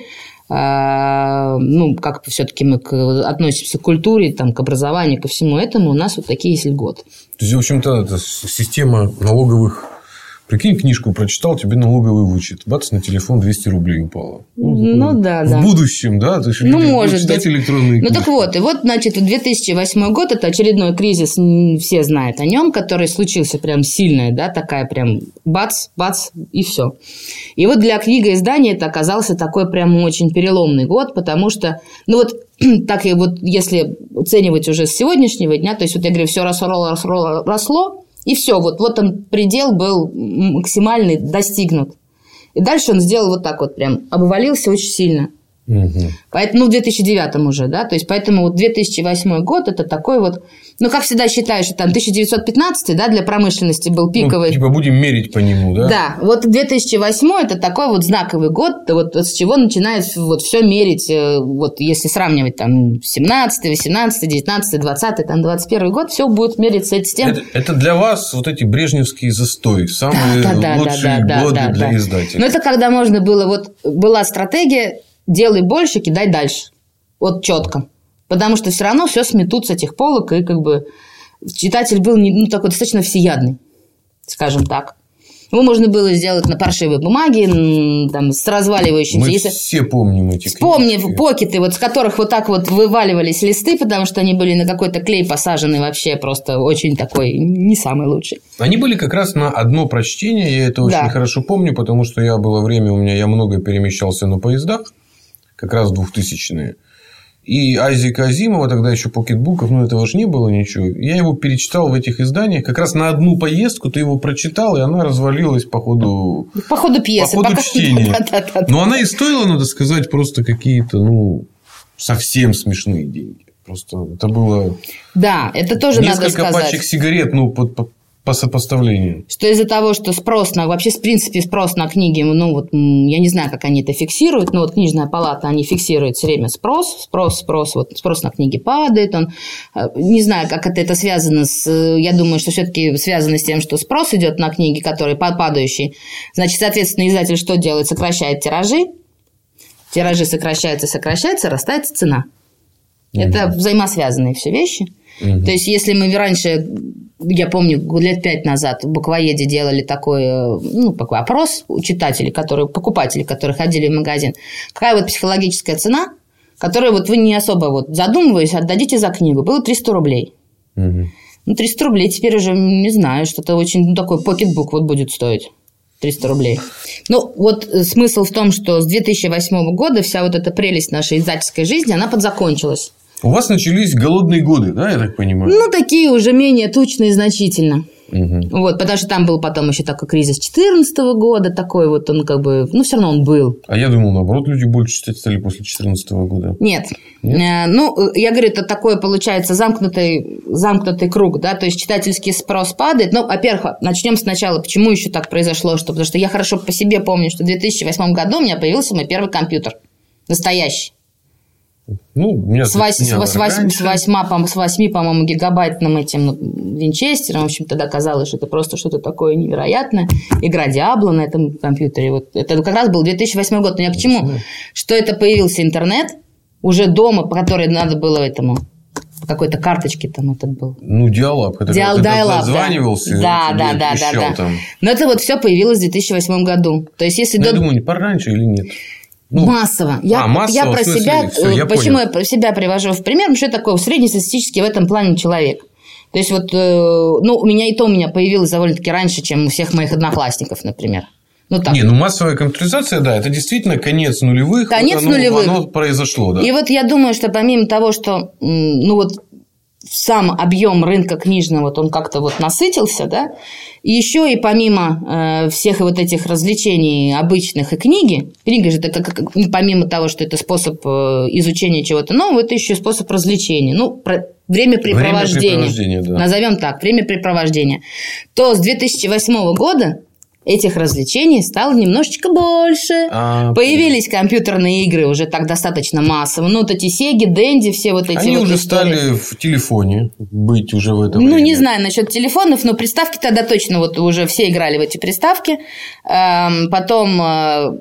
как все-таки мы относимся к культуре, там, к образованию, ко всему этому, у нас вот такие есть льготы. То есть, в общем-то, это система налоговых... Прикинь, книжку прочитал, тебе налоговый вычет. Бац, на телефон 200 рублей упало. Да. В будущем, да? То есть, может читать быть. электронные книжки. Так вот. И вот, значит, 2008 год – это очередной кризис, все знают о нем, который случился прям сильный, да, такая прям бац, и все. И вот для книгоиздания это оказался такой прям очень переломный год, потому что, так и вот если оценивать уже с сегодняшнего дня, то есть, вот я говорю, все росло, и все, вот он предел был максимальный достигнут. И дальше он сделал вот так вот прям, обвалился очень сильно. Угу. Поэтому, в 2009 уже, да, то есть, поэтому вот 2008 год это такой вот, как всегда считаю, что там 1915, да, для промышленности был пиковый. Будем мерить по нему, да? Да, вот 2008 это такой вот знаковый год, вот с чего начинает вот все мерить, вот если сравнивать там 17, 18, 19, 20, там 21 год, все будет мериться с тем. Это для вас вот эти брежневские застои, самые лучшие годы для издателя. Это когда можно было, была стратегия делай больше, кидай дальше. Вот четко. Потому что все равно все сметут с этих полок, и читатель был такой достаточно всеядный, скажем так. Его можно было сделать на паршивой бумаге, там, с разваливающимся. Мы все помним эти книги. Вспомни покеты, с которых вот так вот вываливались листы, потому что они были на какой-то клей посажены, вообще просто очень такой, не самый лучший. Они были как раз на одно прочтение, я это очень хорошо помню, потому что было время у меня, я много перемещался на поездах, как раз 2000-е. И Айзека Азимова, тогда еще покетбуков, этого же не было ничего. Я его перечитал в этих изданиях. Как раз на одну поездку ты его прочитал, и она развалилась по ходу пьесы. По ходу чтения. Но она и стоила, надо сказать, просто какие-то, совсем смешные деньги. Просто это было... Да, это тоже надо сказать. Несколько пачек сигарет, по сопоставлению. Что из-за того, что вообще, в принципе, спрос на книги, я не знаю, как они это фиксируют, но книжная палата, они фиксируют все время спрос на книги падает, не знаю, как это связано я думаю, что все-таки связано с тем, что спрос идет на книги, которые падающие, значит, соответственно, издатель что делает? Сокращает тиражи сокращаются, растает цена. Это взаимосвязанные все вещи. То есть, если мы раньше, я помню, лет 5 назад в Буквоеде делали такой опрос у читателей, покупателей, которые ходили в магазин, какая психологическая цена, которую вы не особо задумываясь, отдадите за книгу, было 300 рублей. 300 рублей теперь уже, не знаю, что-то очень такой покетбук будет стоить. 300 рублей. Смысл в том, что с 2008 года вся эта прелесть нашей издательской жизни, она подзакончилась. У вас начались голодные годы, да, я так понимаю? Такие уже менее тучные значительно. Потому что там был потом еще такой кризис 2014 года, такой он все равно он был. А я думал, наоборот, люди больше читать стали после 2014 года. Нет? Я говорю, это такой, получается, замкнутый круг, да, то есть читательский спрос падает. Во-первых, начнем сначала, почему еще так произошло, потому что я хорошо по себе помню, что в 2008 году у меня появился мой первый компьютер, настоящий. С 8, по-моему, гигабайтным этим винчестером. В общем, тогда казалось, что это просто что-то такое невероятное. Игра Диабло на этом компьютере. Это как раз был 2008 год. Но я к чему? Что это появился интернет уже дома, по которой надо было какой-то карточки там этот был. Диалаб. Когда дозванивался. Да. Там. Но это все появилось в 2008 году. То есть, если я думаю, не пораньше или нет? Массово. Я про себя... Почему я про себя привожу в пример? Потому что я такой среднестатистический в этом плане человек. То есть, у меня появилось довольно-таки раньше, чем у всех моих одноклассников, например. Массовая компьютеризация, да, это действительно конец нулевых. Оно произошло, да. И я думаю, что помимо того, что сам объем рынка книжного, он как-то насытился, да, и еще и помимо всех этих развлечений обычных и книга же это помимо того, что это способ изучения чего-то нового, это еще способ развлечения, времяпрепровождения, да. Назовем так, времяпрепровождения, то с 2008 года этих развлечений стало немножечко больше. Появились компьютерные игры уже так достаточно массово. Эти Сеги, Денди, все эти Они уже истории. стали в телефоне быть уже в этом время. Не знаю насчет телефонов, но приставки тогда точно уже все играли в эти приставки. Потом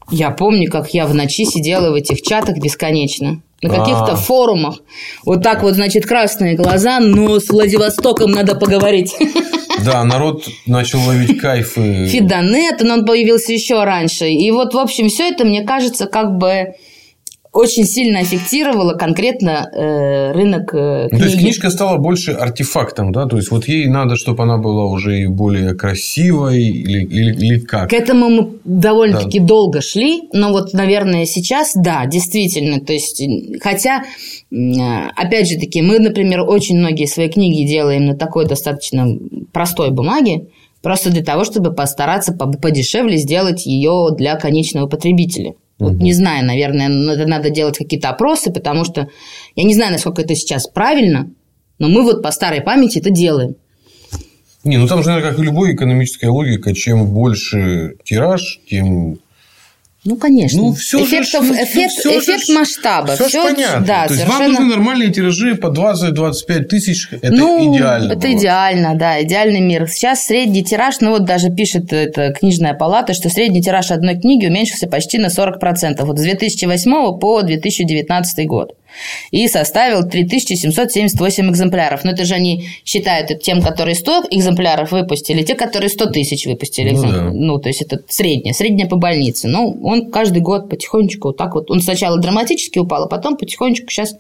Я помню, как я в ночи сидела в этих чатах бесконечно. На каких-то форумах. Вот так вот, значит, красные глаза, но с Владивостоком надо поговорить. Да, народ начал ловить кайфы. Фидонет, но он появился еще раньше. И вот, в общем, все это, мне кажется, как бы очень сильно аффектировало конкретно рынок книги. То есть книжка стала больше артефактом, да? То есть вот ей надо, чтобы она была уже и более красивой или как? К этому мы довольно-таки долго шли, но вот, наверное, сейчас, да, действительно. То есть, хотя, опять же таки, мы, например, очень многие свои книги делаем на такой достаточно простой бумаге, просто для того, чтобы постараться подешевле сделать ее для конечного потребителя. Вот не знаю, наверное, надо делать какие-то опросы, потому что я не знаю, насколько это сейчас правильно, но мы вот по старой памяти это делаем. Не, ну там же, наверное, как и любая экономическая логика, чем больше тираж, тем... Ну, конечно. Ну, все эффект масштаба. Все понятно. Да, то есть, совершенно... вам нужны нормальные тиражи по 20-25 тысяч. Это идеально. Это было. идеально, да, идеальный мир. Сейчас средний тираж, ну вот даже пишет эта книжная палата, что средний тираж одной книги уменьшился почти на 40%. Вот с 2008 по 2019 год. И составил 3778 экземпляров. Но это же они считают это тем, которые 100 экземпляров выпустили, те, которые 100 тысяч выпустили. Ну, то есть, это средняя по больнице. Ну, он каждый год потихонечку вот так вот. Он сначала драматически упал, а потом потихонечку сейчас,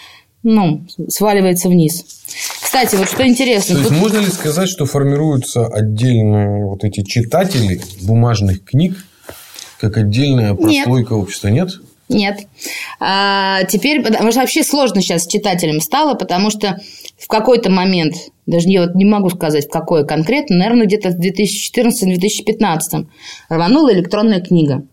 сваливается вниз. Кстати, вот что интересно. То есть, можно ли сказать, что формируются отдельные вот эти читатели бумажных книг, как отдельная прослойка общества? Нет? Нет. Теперь, потому что вообще сложно сейчас с читателем стало, потому что в какой-то момент, даже я вот не могу сказать, в какой конкретно, наверное, где-то в 2014-2015 рванула электронная книга.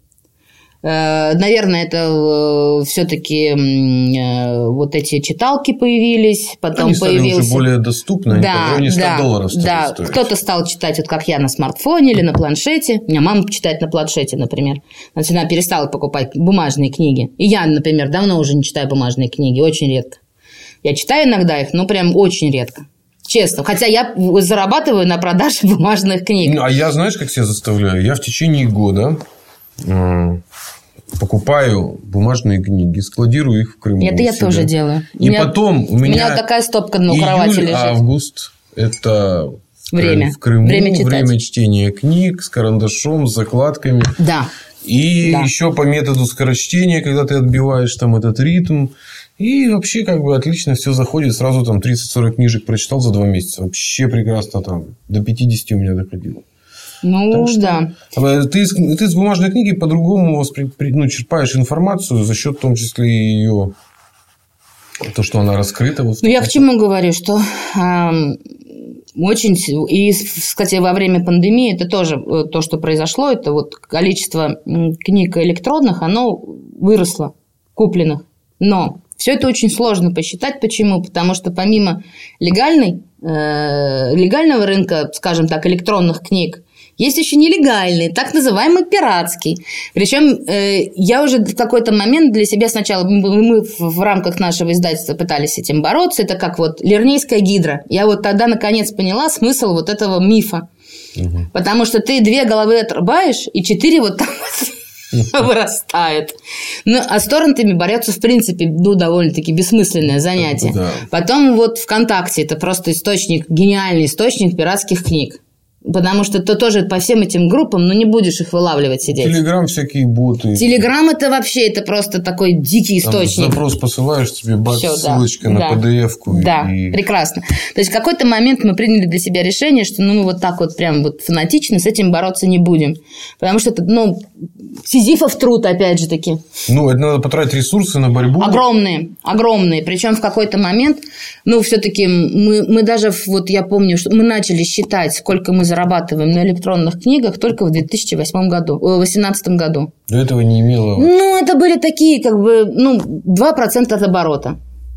Наверное, это все-таки вот эти читалки появились, потом они стали появился... уже более доступны, они в районе $100 стали стоить. Кто-то стал читать, вот как я, на смартфоне или на планшете. У меня мама читает на планшете, например. Значит, она перестала покупать бумажные книги. И я, например, давно уже не читаю бумажные книги, очень редко. Я читаю иногда их, но прям очень редко. Честно. Хотя я зарабатываю на продаже бумажных книг. А я, знаешь, как себя заставляю? Я в течение года... покупаю бумажные книги, складирую их в Крыму. Это я тоже делаю. Потом у меня такая стопка на кровати лежит. Август – это время в Крыму, время чтения книг с карандашом, с закладками. Да. И еще по методу скорочтения, когда ты отбиваешь там этот ритм. И вообще как бы отлично все заходит. Сразу там 30-40 книжек прочитал за 2 месяца. Вообще прекрасно там. До 50 у меня доходило. Ну, да. Ты с бумажной книги по-другому черпаешь информацию за счет, в том числе, ее то, что она раскрыта. Вот, я к чему говорю, что очень... И, кстати, во время пандемии это тоже то, что произошло, это вот количество книг электронных, оно выросло, купленных. Но все это очень сложно посчитать. Почему? Потому что помимо легального рынка, скажем так, электронных книг, есть еще нелегальный, так называемый пиратский. Причем я уже в какой-то момент для себя сначала, мы в рамках нашего издательства пытались с этим бороться, это как вот Лирнейская гидра. Я вот тогда наконец поняла смысл вот этого мифа. Угу. Потому что ты 2 головы отрубаешь, и 4 вот там вырастают. А с торрентами бороться, в принципе, довольно-таки бессмысленное занятие. Да. Потом вот ВКонтакте это просто гениальный источник пиратских книг. Потому что ты тоже по всем этим группам, не будешь их вылавливать сидеть. Телеграм всякие боты. Телеграм это вообще, это просто такой дикий источник. Там запрос посылаешь, тебе ссылочка на PDF-ку. Да, прекрасно. То есть, в какой-то момент мы приняли для себя решение, что мы вот так вот прям вот фанатично с этим бороться не будем. Потому что это, сизифов труд, опять же таки. Это надо потратить ресурсы на борьбу. Огромные. Причем в какой-то момент, все-таки мы даже, вот я помню, что мы начали считать, сколько мы зарабатываем на электронных книгах только в 2018 году. До этого не имело... это были такие, 2% от оборота.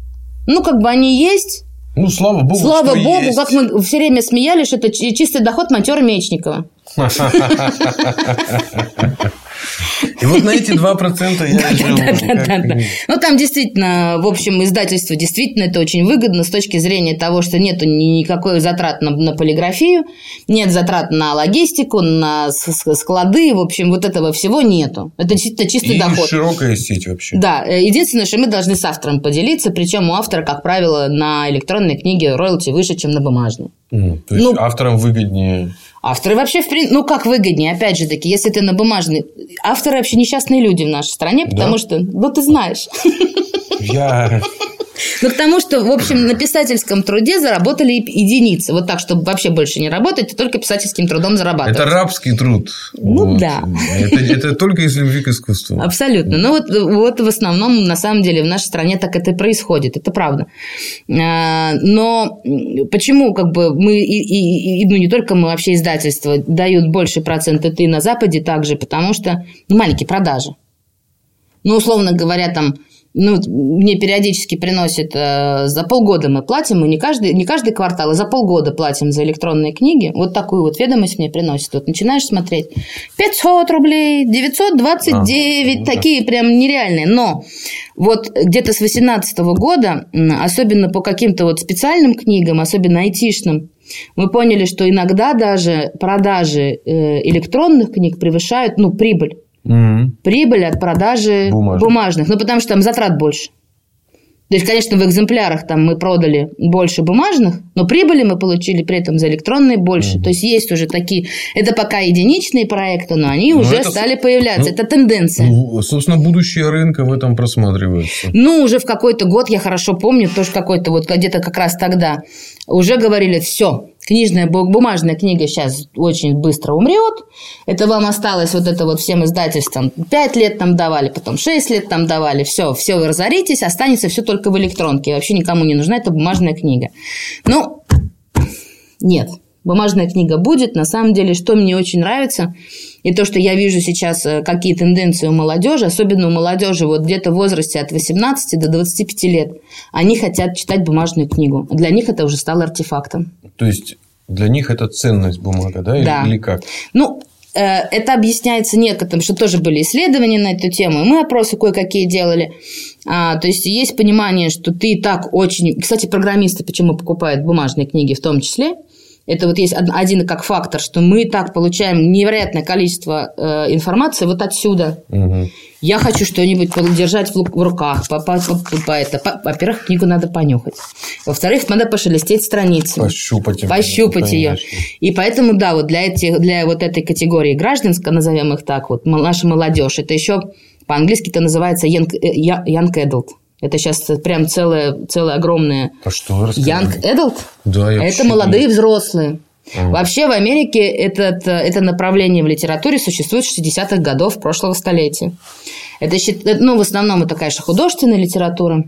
Они есть. Слава богу, Слава богу, есть. как мы все время смеялись, что это чистый доход монтера Мечникова. И вот на эти 2% я и живу. Да. Ну, там действительно, в общем, издательство действительно это очень выгодно с точки зрения того, что нету никакой затрат на полиграфию, нет затрат на логистику, на склады, в общем, вот этого всего нету. Это действительно чистый доход. И широкая сеть вообще. Да, единственное, что мы должны с автором поделиться, причем у автора, как правило, на электронной книге роялти выше, чем на бумажной. То есть авторам выгоднее. Авторы вообще, как выгоднее, опять же таки, если ты на бумажной... Авторы вообще несчастные люди в нашей стране, потому что, ты знаешь. Потому что, в общем, на писательском труде заработали единицы. Вот так, чтобы вообще больше не работать, а только писательским трудом зарабатывать. Это рабский труд. Да. Это только из любви к искусству. Абсолютно. Ну, вот в основном, на самом деле, в нашей стране так это и происходит. Это правда. Но почему мы, не только мы, вообще издательства дают больше процент, это и на Западе также, потому что маленькие продажи. Условно говоря, мне периодически приносят за полгода мы платим, мы не каждый квартал, а за полгода платим за электронные книги. Вот такую вот ведомость мне приносят. Вот начинаешь смотреть 500 рублей, 929, такие прям нереальные. Но вот где-то с 2018 года, особенно по каким-то вот специальным книгам, особенно айтишным, мы поняли, что иногда даже продажи электронных книг превышают прибыль. Прибыль от продажи бумажных. Потому что там затрат больше. То есть, конечно, в экземплярах мы продали больше бумажных, но прибыли мы получили при этом за электронные больше. То есть, есть уже такие... Это пока единичные проекты, но они уже стали появляться. Это тенденция. Собственно, будущее рынка в этом просматривается. Уже в какой-то год, я хорошо помню, тоже какой-то вот где-то как раз тогда уже говорили, все, бумажная книга сейчас очень быстро умрет. Это вам осталось вот это вот всем издательствам 5 лет там давали, потом 6 лет там давали. Все, вы разоритесь, останется все только в электронке. Вообще никому не нужна эта бумажная книга. Нет. Бумажная книга будет. На самом деле, что мне очень нравится, и то, что я вижу сейчас, какие тенденции у молодежи, особенно у молодежи вот где-то в возрасте от 18 до 25 лет, они хотят читать бумажную книгу. Для них это уже стало артефактом. То есть, для них это ценность бумага, да? Да. Или как? Это объясняется некоторым, что тоже были исследования на эту тему, и мы опросы кое-какие делали. То есть, есть понимание, что ты так очень... Кстати, программисты почему покупают бумажные книги в том числе? Это вот есть один как фактор, что мы так получаем невероятное количество информации вот отсюда. Угу. Я хочу что-нибудь держать в руках. Во-первых, книгу надо понюхать. Во-вторых, надо пошелестеть страницу. Пощупать ее. И поэтому, да, вот для вот этой категории граждан, назовем их так, вот наша молодежь, это еще по-английски это называется young adult. Это сейчас прям целое огромное... А что? Young adult? Да, это молодые взрослые. Вообще в Америке это направление в литературе существует с 60-х годов прошлого столетия. Это, в основном это, конечно, художественная литература.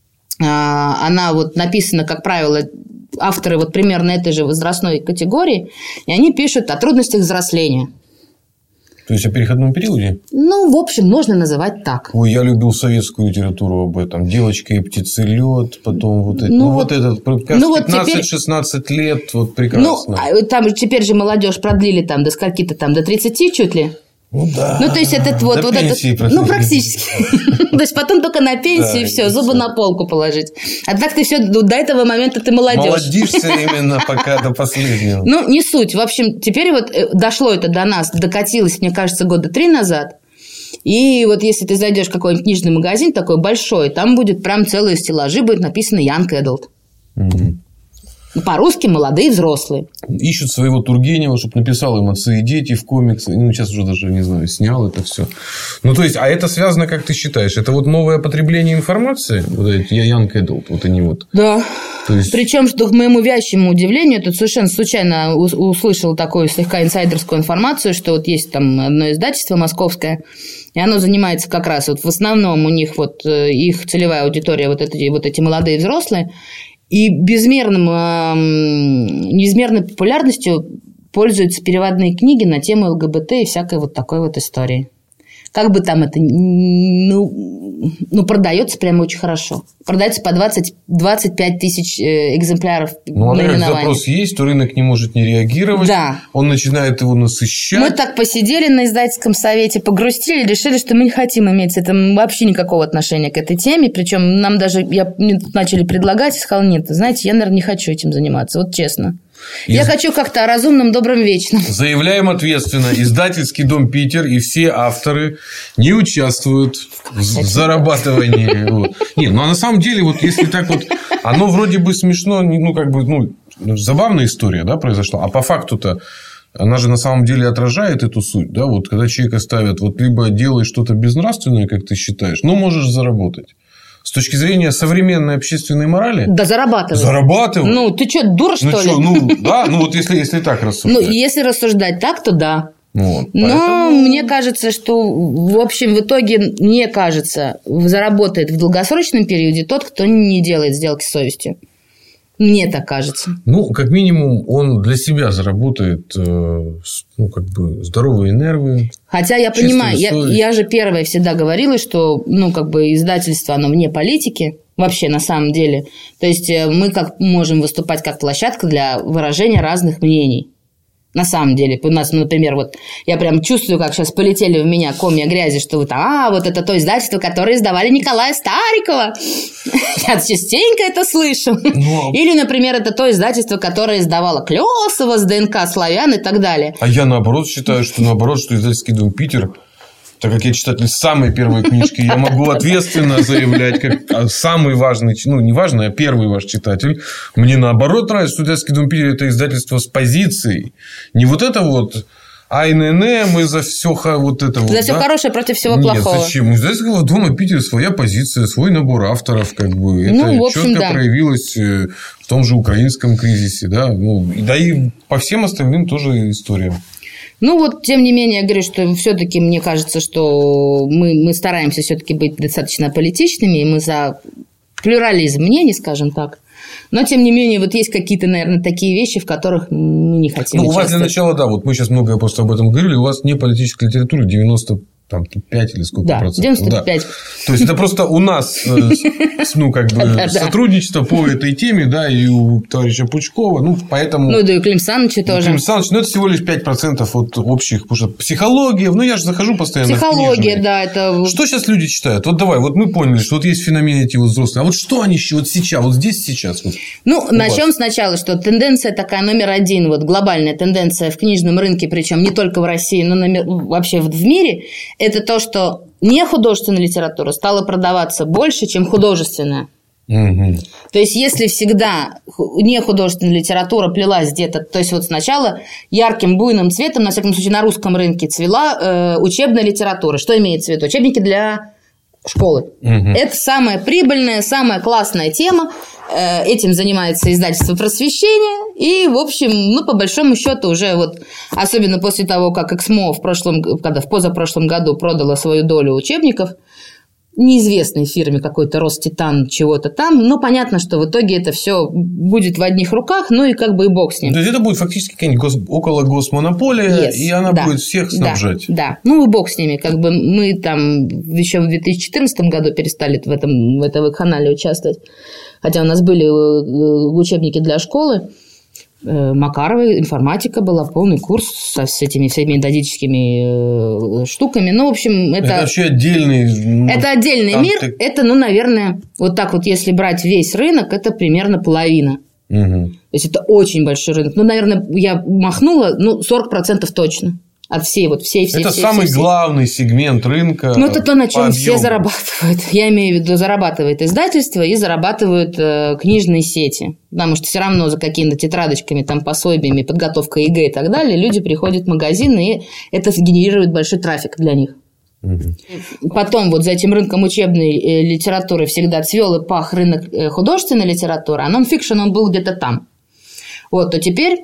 Она вот написана, как правило, авторы вот примерно этой же возрастной категории, и они пишут о трудностях взросления. То есть, о переходном периоде? В общем, можно называть так. Ой, я любил советскую литературу об этом. «Девочка и птицелёд», потом вот это. 15-16 лет, вот прекрасно. Там теперь же молодежь продлили там до скольки-то там, до 30 чуть ли. Да. То есть, это вот это... практически. То есть, потом только на пенсию, и все, зубы на полку положить. А так ты все, до этого момента ты молодежь. Молодишься именно пока до последнего. Не суть. В общем, теперь вот дошло это до нас, докатилось, мне кажется, 3 года назад. И вот если ты зайдешь в какой-нибудь книжный магазин такой большой, там будет прям целые стеллажи, будет написано Young Adult. Угу. По-русски молодые взрослые. Ищут своего Тургенева, чтобы написал им «Отцы и дети» в комиксы. Сейчас уже даже, не знаю, снял это все. То есть, а это связано, как ты считаешь? Это вот новое потребление информации? Вот эти Young Adult, вот они вот. Да. Причем, что к моему вящему удивлению, тут совершенно случайно услышала такую слегка инсайдерскую информацию, что вот есть там одно издательство московское, и оно занимается как раз вот в основном у них вот их целевая аудитория вот эти молодые взрослые. И неизмерной популярностью пользуются переводные книги на тему ЛГБТ и всякой вот такой вот истории. как бы там это, продается прямо очень хорошо. Продается по 20-25 тысяч экземпляров наименований. Запрос есть, то рынок не может не реагировать. Да. Он начинает его насыщать. Мы так посидели на издательском совете, погрустили, решили, что мы не хотим иметь с этим вообще никакого отношения к этой теме. Причем нам даже мне начали предлагать, и сказала, нет, знаете, я, наверное, не хочу этим заниматься, вот честно. Я хочу как-то о разумном, добром, вечном. Заявляем ответственно. Издательский дом «Питер» и все авторы не участвуют в зарабатывании. Не, ну а на самом деле, вот если так вот, оно вроде бы смешно, забавная история, да, произошла. А по факту-то она же на самом деле отражает эту суть. Да? Вот когда человека ставят, вот либо делай что-то безнравственное, как ты считаешь, но можешь заработать. С точки зрения современной общественной морали... Да, зарабатывай. Зарабатывай. Ну, ты что, дура, что ли? Вот если так рассуждать. Ну, если рассуждать так, то да. Вот, но мне кажется, что, в общем, в итоге, мне кажется, заработает в долгосрочном периоде тот, кто не делает сделки с совестью. Мне так кажется. Ну, как минимум, он для себя заработает здоровые нервы. Хотя я понимаю, я же первая всегда говорила, что издательство, оно вне политики, вообще на самом деле. То есть мы можем выступать как площадка для выражения разных мнений. На самом деле, у нас, например, вот я прям чувствую, как сейчас полетели в меня комья грязи, что вот это то издательство, которое издавали Николая Старикова. Я частенько это слышу. Или, например, это то издательство, которое издавало Клёсова с ДНК славян и так далее. А я наоборот считаю, что издательский дом «Питер», так как я читатель самой первой книжки, я могу ответственно заявлять, как самый важный, не важный, а первый ваш читатель. Мне наоборот нравится, что издательский дом «Питер» – это издательство с позицией. Не вот это вот мы за все вот это вот. За все хорошее против всего плохого. Нет, зачем? У издательского дома «Питер» своя позиция, свой набор авторов. Это четко проявилось в том же украинском кризисе. Да? И по всем остальным тоже историям. Тем не менее, я говорю, что все-таки мне кажется, что мы стараемся все-таки быть достаточно политичными, и мы за плюрализм мнений, скажем так. Но, тем не менее, вот есть какие-то, наверное, такие вещи, в которых мы не хотим участвовать. У вас для начала, да, вот мы сейчас много просто об этом говорили, у вас не политическая литература 95 или сколько процентов. 95. Да. То есть, это просто у нас сотрудничество по этой теме, да, и у товарища Пучкова, поэтому... да и у Клима Саныча тоже. Клим Саныч, это всего лишь 5% от общих, потому что психология, я же захожу постоянно в книжные. Психология, да, это... Что сейчас люди читают? Вот давай, вот мы поняли, что вот есть феномен эти вот взрослые, а вот что они вот сейчас, вот здесь сейчас? Начнем сначала, что тенденция такая номер один, вот глобальная тенденция в книжном рынке, причем не только в России, но вообще в мире, это то, что нехудожественная литература стала продаваться больше, чем художественная. Угу. То есть, если всегда нехудожественная литература плелась где-то, то есть, вот сначала ярким буйным цветом, на всяком случае, на русском рынке цвела учебная литература. Что имеется в виду? Учебники для школы. Угу. Это самая прибыльная, самая классная тема. Этим занимается издательство «Просвещение». И, в общем, по большому счету уже особенно после того, как Эксмо в позапрошлом году продала свою долю учебников неизвестной фирме какой-то Роститан чего-то там, понятно, что в итоге это все будет в одних руках, и и бог с ним. То есть, это будет фактически какая-нибудь около госмонополия, и она будет всех снабжать. Да. И бог с ними. Мы там еще в 2014 году перестали в этой канале участвовать. Хотя у нас были учебники для школы. Макаровой информатика была, полный курс с этими всеми методическими штуками. В общем, это вообще отдельный... Это отдельный мир. Это, наверное, вот так вот, если брать весь рынок, это примерно половина. Угу. То есть, это очень большой рынок. Наверное, я махнула, 40% точно. От всей. Это самый главный сегмент рынка. Это то, на чем все зарабатывают. Я имею в виду, зарабатывает издательство и зарабатывают книжные сети. Потому что все равно за какими-то тетрадочками, пособиями, подготовкой ЕГЭ и так далее люди приходят в магазины, и это генерирует большой трафик для них. Угу. Потом за этим рынком учебной литературы всегда цвел и пах рынок художественной литературы, а нон-фикшн он был где-то там. То теперь...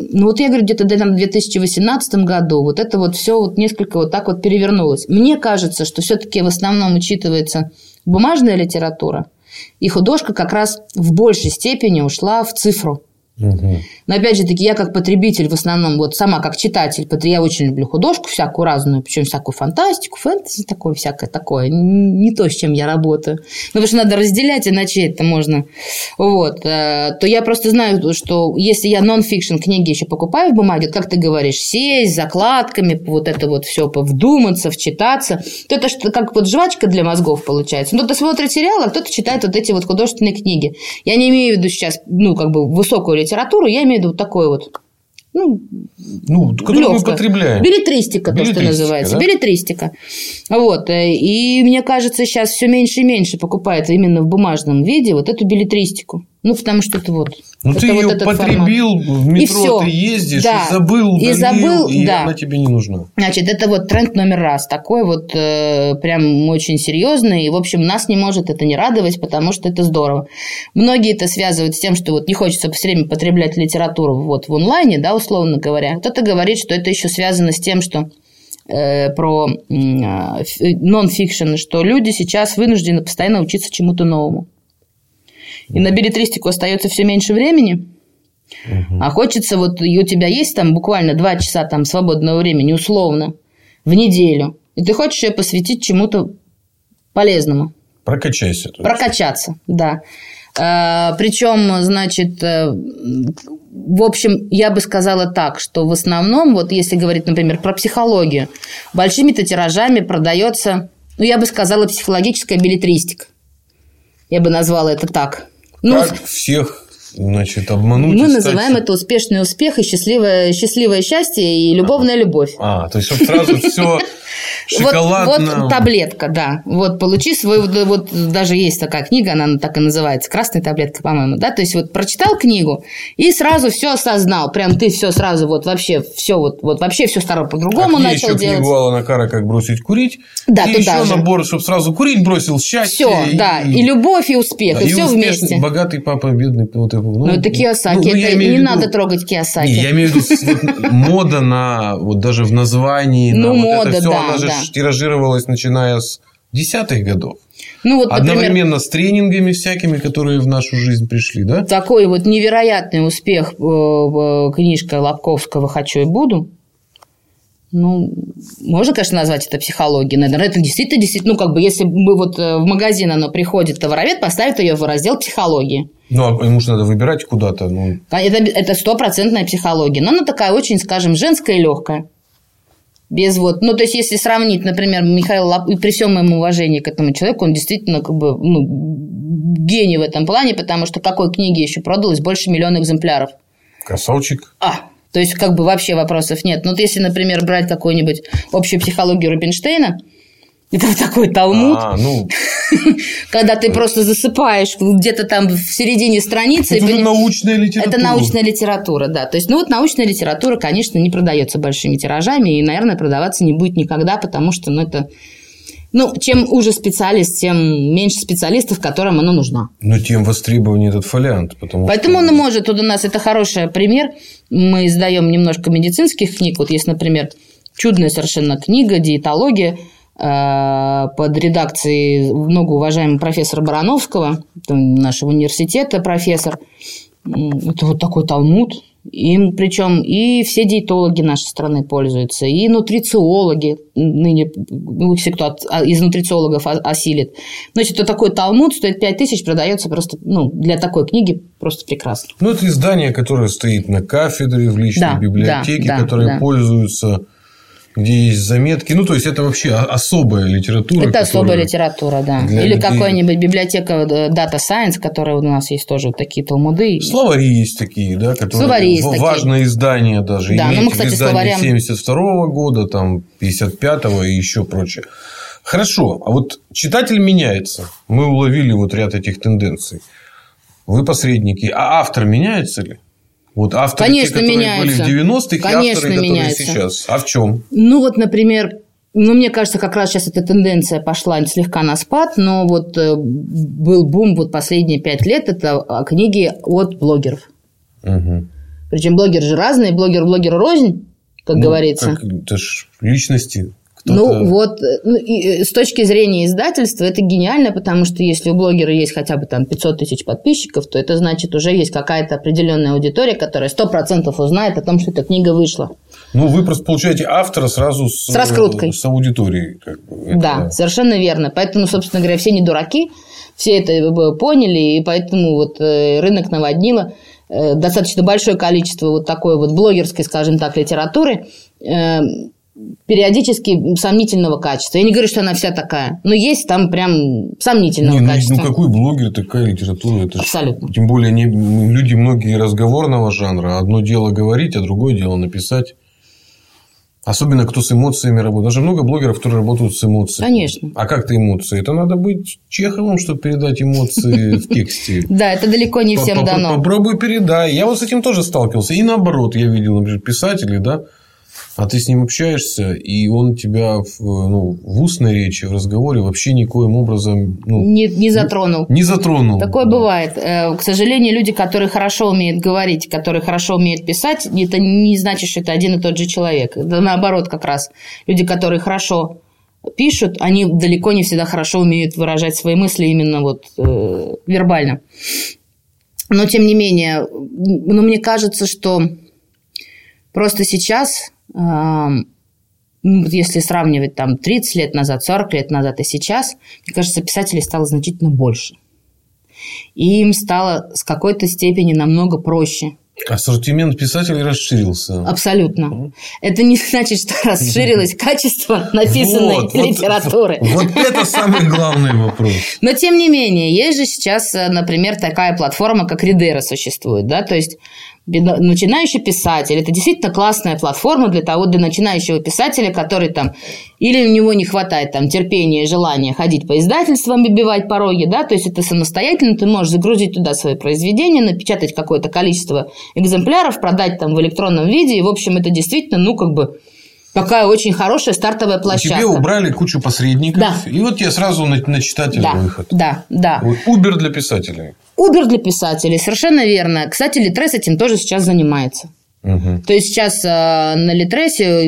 я говорю, где-то в 2018 году это все несколько так перевернулось. Мне кажется, что все-таки в основном учитывается бумажная литература, и художка как раз в большей степени ушла в цифру. Но опять же таки, я как потребитель в основном, вот сама как читатель, я очень люблю художку всякую разную, причем всякую фантастику, фэнтези, такое всякое такое, не то, с чем я работаю. Потому что надо разделять, иначе это можно. Вот. То я просто знаю, что если я нон-фикшн книги еще покупаю в бумаге, как ты говоришь, сесть с закладками, вот это вот все вдуматься, вчитаться, то это как вот жвачка для мозгов получается. Кто-то смотрит сериалы, а кто-то читает вот эти вот художественные книги. Я не имею в виду сейчас, высокую литературу, я имею в виду вот такой вот, которую мы потребляем. Билетристика, то, что называется. Да? Билетристика. Вот. И мне кажется, сейчас все меньше и меньше покупают именно в бумажном виде вот эту билетристику. Потому что это вот. Ты ее потребил, формат. В метро ты ездишь, да. и забыл, и да. она тебе не нужна. Значит, это вот тренд номер раз. Такой вот прям очень серьезный. И, в общем, нас не может это не радовать, потому что это здорово. Многие это связывают с тем, что вот не хочется все время потреблять литературу вот в онлайне, да, условно говоря. Кто-то говорит, что это еще связано с тем, что про нон-фикшн, что люди сейчас вынуждены постоянно учиться чему-то новому. И на билетристику остается все меньше времени, а хочется, вот и у тебя есть там буквально 2 часа там свободного времени, условно, в неделю, и ты хочешь ее посвятить чему-то полезному. Прокачайся. Прокачаться, да. Причем, значит, в общем, я бы сказала так, что в основном, вот если говорить, например, про психологию, большими-то тиражами продается, я бы сказала, психологическая билетристика. Я бы назвала это так. Как всех, значит, обмануть? Мы называем это успешный успех и счастливое счастье и любовная любовь. То есть, вот сразу все шоколадно. Вот таблетка, да. Вот получи свой... Вот даже есть такая книга, она так и называется. «Красная таблетка», по-моему, да? То есть, вот прочитал книгу и сразу все осознал. Прям ты все сразу вот вообще все вообще все стало по-другому начал делать. Еще книгу Алана Карра «Как бросить курить». Да, и еще набор, чтобы сразу курить бросил, счастье. Все, да. И любовь, и успех, и все вместе. Богатый папа, бедный. Это Кийосаки. Не надо трогать Кийосаки. Я имею в виду мода на... Вот даже в названии. Мода, это все, да. Она же тиражировалась, начиная с 10-х годов. Одновременно например, с тренингами всякими, которые в нашу жизнь пришли, да? Такой вот невероятный успех книжка Лобковского «Хочу и буду». Можно, конечно, назвать это психологией. Наверное, это действительно, если мы вот в магазин оно приходит, товаровед поставит ее в раздел психологии. Ему же надо выбирать куда-то. Это 100% психология. Но она такая очень, скажем, женская и легкая. Без то есть, если сравнить, например, Михаил и при всем моем уважении к этому человеку, он действительно гений в этом плане, потому что какой книги еще продалось больше 1 миллиона экземпляров. Красавчик. То есть, вообще вопросов нет. Если, например, брать какую-нибудь общую психологию Рубинштейна, это вот такой талмуд, когда ты просто засыпаешь где-то там в середине страницы. Это научная литература. Это научная литература, да. То есть, научная литература, конечно, не продается большими тиражами и, наверное, продаваться не будет никогда, потому что, это... чем уже специалист, тем меньше специалистов, которым оно нужно. Тем востребованнее этот фолиант. Поэтому он может. Тут у нас это хороший пример. Мы издаем немножко медицинских книг. Вот есть, например, чудная совершенно книга «Диетология» под редакцией многоуважаемого профессора Барановского, нашего университета профессор. Это вот такой талмуд. Причем и все диетологи нашей страны пользуются, и нутрициологи, ныне все, кто из нутрициологов осилит. Значит, это такой талмуд, стоит 5000, продается просто, для такой книги просто прекрасно. Это издание, которое стоит на кафедре, в личной библиотеке, которые пользуются, где есть заметки. То есть, это вообще особая литература. Это особая литература, да. Или какая-нибудь библиотека Data Science, которая у нас есть тоже такие талмуды. Словари есть такие, да, которые важное издание даже. Да, мы, кстати, словарям 72-го года, 55-го и еще прочее. Хорошо, а вот читатель меняется. Мы уловили ряд этих тенденций. Вы посредники. А автор меняется ли? Авторы, конечно, те, которые меняются. были в 90-х, конечно, и авторы, которые меняются. сейчас. А в чем? Например, мне кажется, как раз сейчас эта тенденция пошла слегка на спад, но был бум последние 5 лет, это книги от блогеров. Угу. Причем блогеры же разные, блогеру рознь, как говорится. Это ж личности. Ну, вот, с точки зрения издательства это гениально, потому что если у блогера есть хотя бы там 500 тысяч подписчиков, то это значит, уже есть какая-то определенная аудитория, которая 100% узнает о том, что эта книга вышла. Ну, вы просто получаете автора сразу с раскруткой. С аудиторией. Как бы. Да, совершенно верно. Поэтому, собственно говоря, все не дураки, все это поняли, и поэтому вот рынок наводнило достаточно большое количество вот такой вот блогерской, скажем так, литературы, периодически сомнительного качества. Я не говорю, что она вся такая, но есть там прям сомнительного качества. Ну, какой блогер, такая литература? Это абсолютно. Тем более, люди многие разговорного жанра. Одно дело говорить, а другое дело написать. Особенно, кто с эмоциями работает. Даже много блогеров, которые работают с эмоциями. Конечно. А как-то эмоции? Это надо быть Чеховым, чтобы передать эмоции в тексте. Да, это далеко не всем дано. Попробуй передай. Я вот с этим тоже сталкивался. И наоборот, я видел, например, писателей, да, а ты с ним общаешься, и он тебя в устной речи, в разговоре вообще никоим образом... Не затронул. Не затронул. Такое бывает. К сожалению, люди, которые хорошо умеют говорить, которые хорошо умеют писать, это не значит, что это один и тот же человек. Это наоборот как раз. Люди, которые хорошо пишут, они далеко не всегда хорошо умеют выражать свои мысли именно вот вербально. Но, тем не менее, мне кажется, что просто сейчас... Если сравнивать там 30 лет назад, 40 лет назад и сейчас, мне кажется, писателей стало значительно больше. И им стало с какой-то степени намного проще. Ассортимент писателей расширился. Абсолютно. Это не значит, что расширилось качество написанной литературы. Вот это самый главный вопрос. Но, тем не менее, есть же сейчас, например, такая платформа, как Readera существует. Да? То есть, начинающий писатель – это действительно классная платформа для начинающего писателя, который там или у него не хватает там терпения и желания ходить по издательствам, оббивать пороги, да, то есть это самостоятельно, ты можешь загрузить туда свои произведения, напечатать какое-то количество экземпляров, продать там в электронном виде, и, в общем, это действительно, такая очень хорошая стартовая площадка. Тебе убрали кучу посредников, да. И вот тебе сразу на читателя выход. Да. Uber для писателей. Uber для писателей, совершенно верно. Кстати, Литрес этим тоже сейчас занимается. Угу. То есть сейчас на Литресе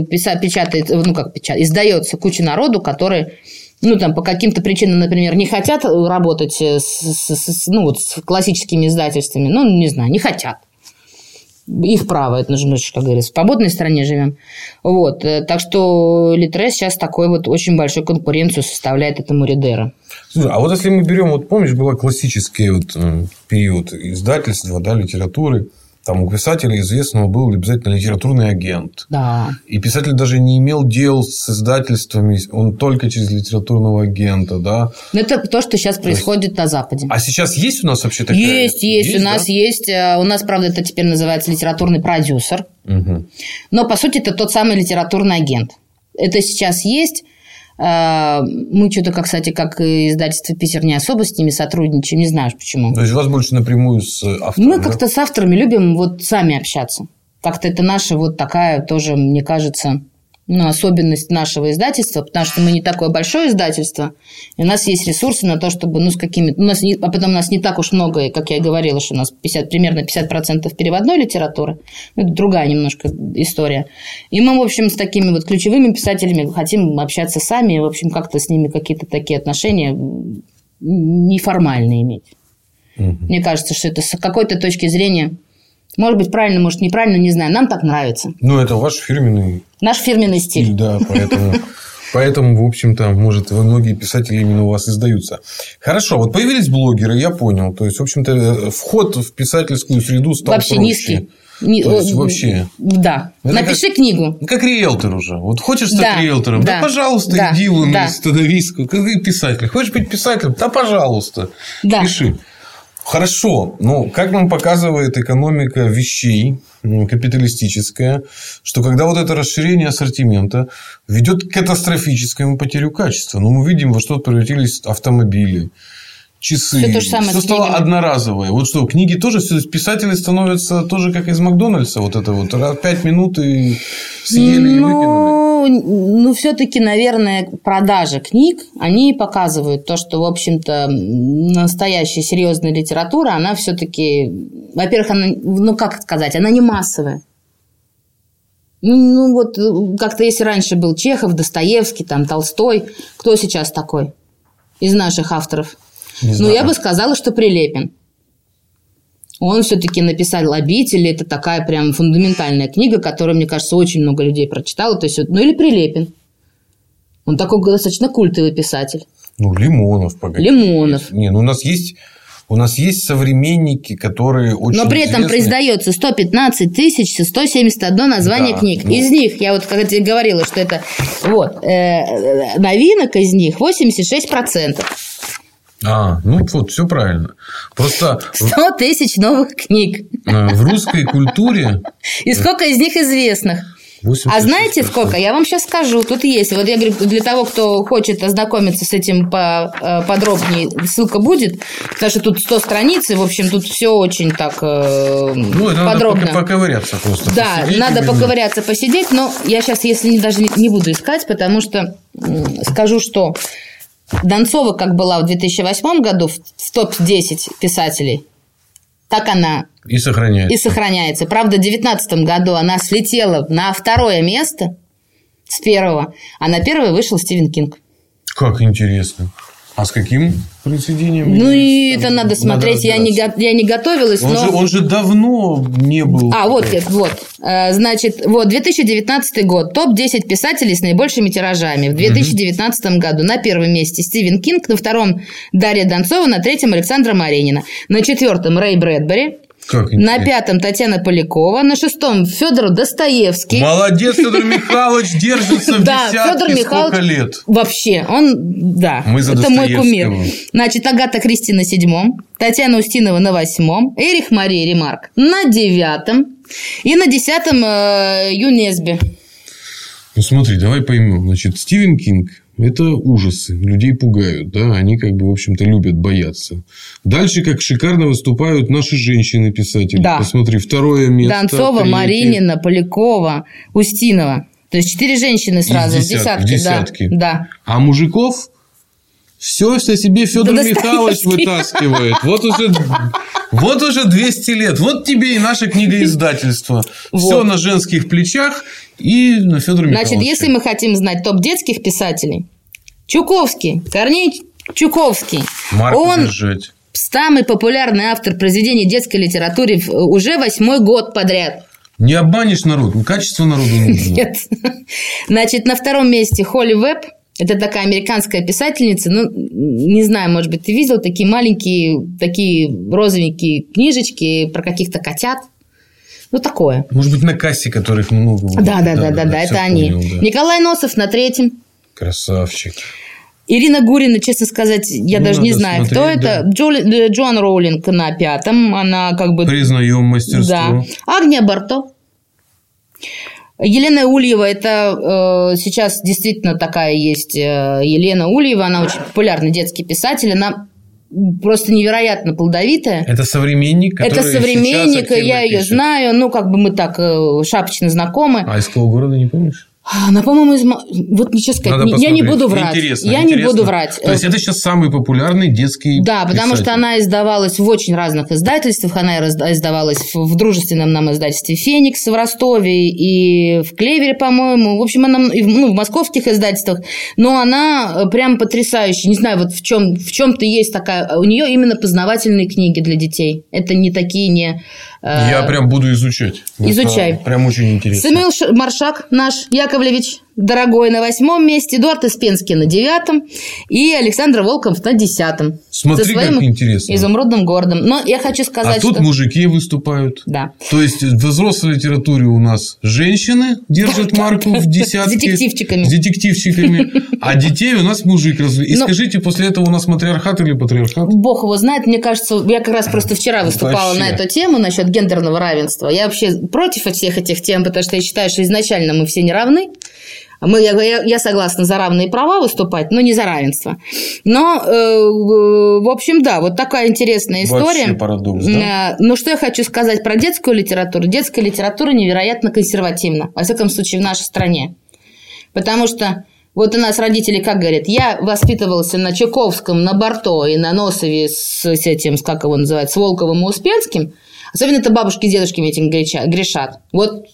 издается куча народу, которые по каким-то причинам, например, не хотят работать с классическими издательствами. Не знаю, не хотят. Их право, это нужно, как говорится, в свободной стране живем. Вот. Так что Литрес сейчас такой очень большую конкуренцию составляет этому Readera. Слушай, а вот если мы берем, помнишь, был классический период издательства, да, литературы, там у писателя известного был обязательно литературный агент. Да. И писатель даже не имел дел с издательствами, он только через литературного агента, да. Но это то, что сейчас происходит на Западе. А сейчас есть у нас вообще такая? Есть. У нас есть. У нас, правда, это теперь называется литературный продюсер. Угу. Но, по сути, это тот самый литературный агент. Это сейчас есть. Мы что-то, кстати, как издательство «Питер» не особо с ними сотрудничаем, не знаю почему. То есть, у вас больше напрямую с автором? Мы как-то с авторами любим сами общаться. Как-то это наша такая тоже, мне кажется, особенность нашего издательства, потому что мы не такое большое издательство, и у нас есть ресурсы на то, чтобы, а потом у нас не так уж много, как я и говорила, что у нас примерно 50% переводной литературы, это другая немножко история. И мы, в общем, с такими ключевыми писателями хотим общаться сами, и, в общем, как-то с ними какие-то такие отношения неформальные иметь. Угу. Мне кажется, что это с какой-то точки зрения... Может быть, правильно, может, неправильно, не знаю. Нам так нравится. Это ваш фирменный... Наш фирменный стиль. Да, поэтому, в общем-то, может, многие писатели именно у вас издаются. Хорошо, вот появились блогеры, я понял. То есть, в общем-то, вход в писательскую среду стал вообще проще. Низкий. То есть, вообще. Да. Напиши книгу. Как риэлтор уже. Вот хочешь стать риэлтором? Да, пожалуйста, иди становись. Как писатель. Хочешь быть писателем? Да, пожалуйста. Пиши. Хорошо, как нам показывает экономика вещей, капиталистическая, что когда вот это расширение ассортимента ведет к катастрофическому потерю качества. Мы видим, во что превратились автомобили, часы. Все стало одноразовое. Вот что, книги тоже, писатели становятся тоже как из Макдональдса. 5 минут и съели и выкинули. Все-таки, наверное, продажи книг, они показывают то, что, в общем-то, настоящая серьезная литература, она все-таки, во-первых, она, как сказать, она не массовая. Ну, вот как-то если раньше был Чехов, Достоевский, там, Толстой, кто сейчас такой из наших авторов? Ну, я бы сказала, что Прилепин. Он все-таки написал «Обитель». Это такая прям фундаментальная книга, которую, мне кажется, очень много людей прочитало. То есть, ну, или Прилепин. Он такой достаточно культовый писатель. Ну, Лимонов, погоди. Лимонов. Не, ну, у нас есть современники, которые очень Но при этом известны. произдается 115 171 название книг. Ну... Из них, я вот когда тебе говорила, что это вот, новинок из них 86%. Ну вот, все правильно. Просто 100 тысяч новых книг. В русской культуре... И сколько из них известных? 86%. А знаете сколько? Я вам сейчас скажу. Тут есть. Вот я говорю, для того, кто хочет ознакомиться с этим подробнее, ссылка будет. Потому что тут 100 страниц, и, в общем, тут все очень так подробно. Надо поковыряться просто. Да, надо поковыряться, посидеть. Но я сейчас, если даже не буду искать, потому что скажу, что Донцова как была в 2008 году в топ-10 писателей, так она и сохраняется. Правда, в 2019 году она слетела на 2 место с 1-го, а на 1-е вышел Стивен Кинг. Как интересно. А с каким произведением? Ну, и это надо смотреть. Я не готовилась, он же давно не был. Вот. Значит, 2019 год. Топ-10 писателей с наибольшими тиражами. В 2019 году на 1-м месте Стивен Кинг, на 2-м Дарья Донцова, на 3-м Александра Маренина, на 4-м Рэй Брэдбери, на 5-м Татьяна Полякова, на 6-м Федор Достоевский. Молодец, Федор Михайлович держится в десятке сколько лет. Вообще, это мой кумир. Значит, Агата Кристи на 7-м, Татьяна Устинова на 8-м, Эрих Мария Ремарк на 9-м и на 10-м Юнесби. Ну, смотри, давай поймем. Значит, Стивен Кинг – это ужасы. Людей пугают, да? Они, в общем-то, любят бояться. Дальше, как шикарно выступают наши женщины-писатели. Да. Посмотри, 2-е место. Донцова, Маринина, Полякова, Устинова. То есть 4 женщины сразу в десятке. Да. А мужиков все о себе Федор Михайлович вытаскивает. Вот уже 200 лет. Вот тебе и наше книгоиздательство. Все на женских плечах и на Федора Михайловича. Значит, если мы хотим знать топ детских писателей, Чуковский, Корней Чуковский. Он самый популярный автор произведений детской литературы уже 8-й год подряд. Не обманешь народ, качество народу нужно. Нет. Значит, на 2-м месте Холли Веб. Это такая американская писательница. Ну, не знаю, может быть, ты видел такие маленькие, такие розовенькие книжечки про каких-то котят. Ну, такое. Может быть, на кассе, которых много. Да, это они. Понял, да. Николай Носов на 3-м. Красавчик. Ирина Гурина, честно сказать, я даже не знаю, кто это. Джоан Роулинг на 5-м. Она Признаем мастерство. Да. Агния Барто. Елена Ульева, это сейчас действительно такая есть Елена Ульева, она очень популярный детский писатель, она просто невероятно плодовитая. Это современник, который Это современник, я ее знаю, мы так шапочно знакомы. А из какого города, не помнишь? Она, по-моему, вот ничего сказать, я не буду врать. Интересно. Не буду врать. То есть, это сейчас самый популярный детский Да, потому писатель. что она издавалась в очень разных издательствах. Она издавалась в дружественном нам издательстве «Феникс» в Ростове и в «Клевере», по-моему. В общем, она в московских издательствах. Но она прям потрясающая. Не знаю, вот в чем-то есть такая... У нее именно познавательные книги для детей. Это не такие, не... Я прям буду изучать. Изучай. Это прям очень интересно. Самуил Маршак, наш Яковлевич, дорогой, на 8-м месте. Эдуард Успенский на 9-м. И Александр Волков на 10-м. Смотри, как интересно. Изумрудным городом. Но я хочу сказать, что... А тут мужики выступают. Да. То есть, в взрослой литературе у нас женщины держат марку в десятке. С детективчиками. А детей у нас мужик разве. И скажите, после этого у нас матриархат или патриархат? Бог его знает. Мне кажется, я как раз просто вчера выступала на эту тему насчет гендерного равенства. Я вообще против всех этих тем, потому что я считаю, что изначально мы все не равны. Я согласна за равные права выступать, но не за равенство. Но, в общем, да, вот такая интересная история. Вообще парадокс, да? Но что я хочу сказать про детскую литературу. Детская литература невероятно консервативна, во всяком случае, в нашей стране. Потому что вот у нас родители как говорят, я воспитывался на Чуковском, на Барто и на Носове с этим, как его называют, с Волковым и Успенским. Особенно это бабушки и дедушки этим грешат. Вот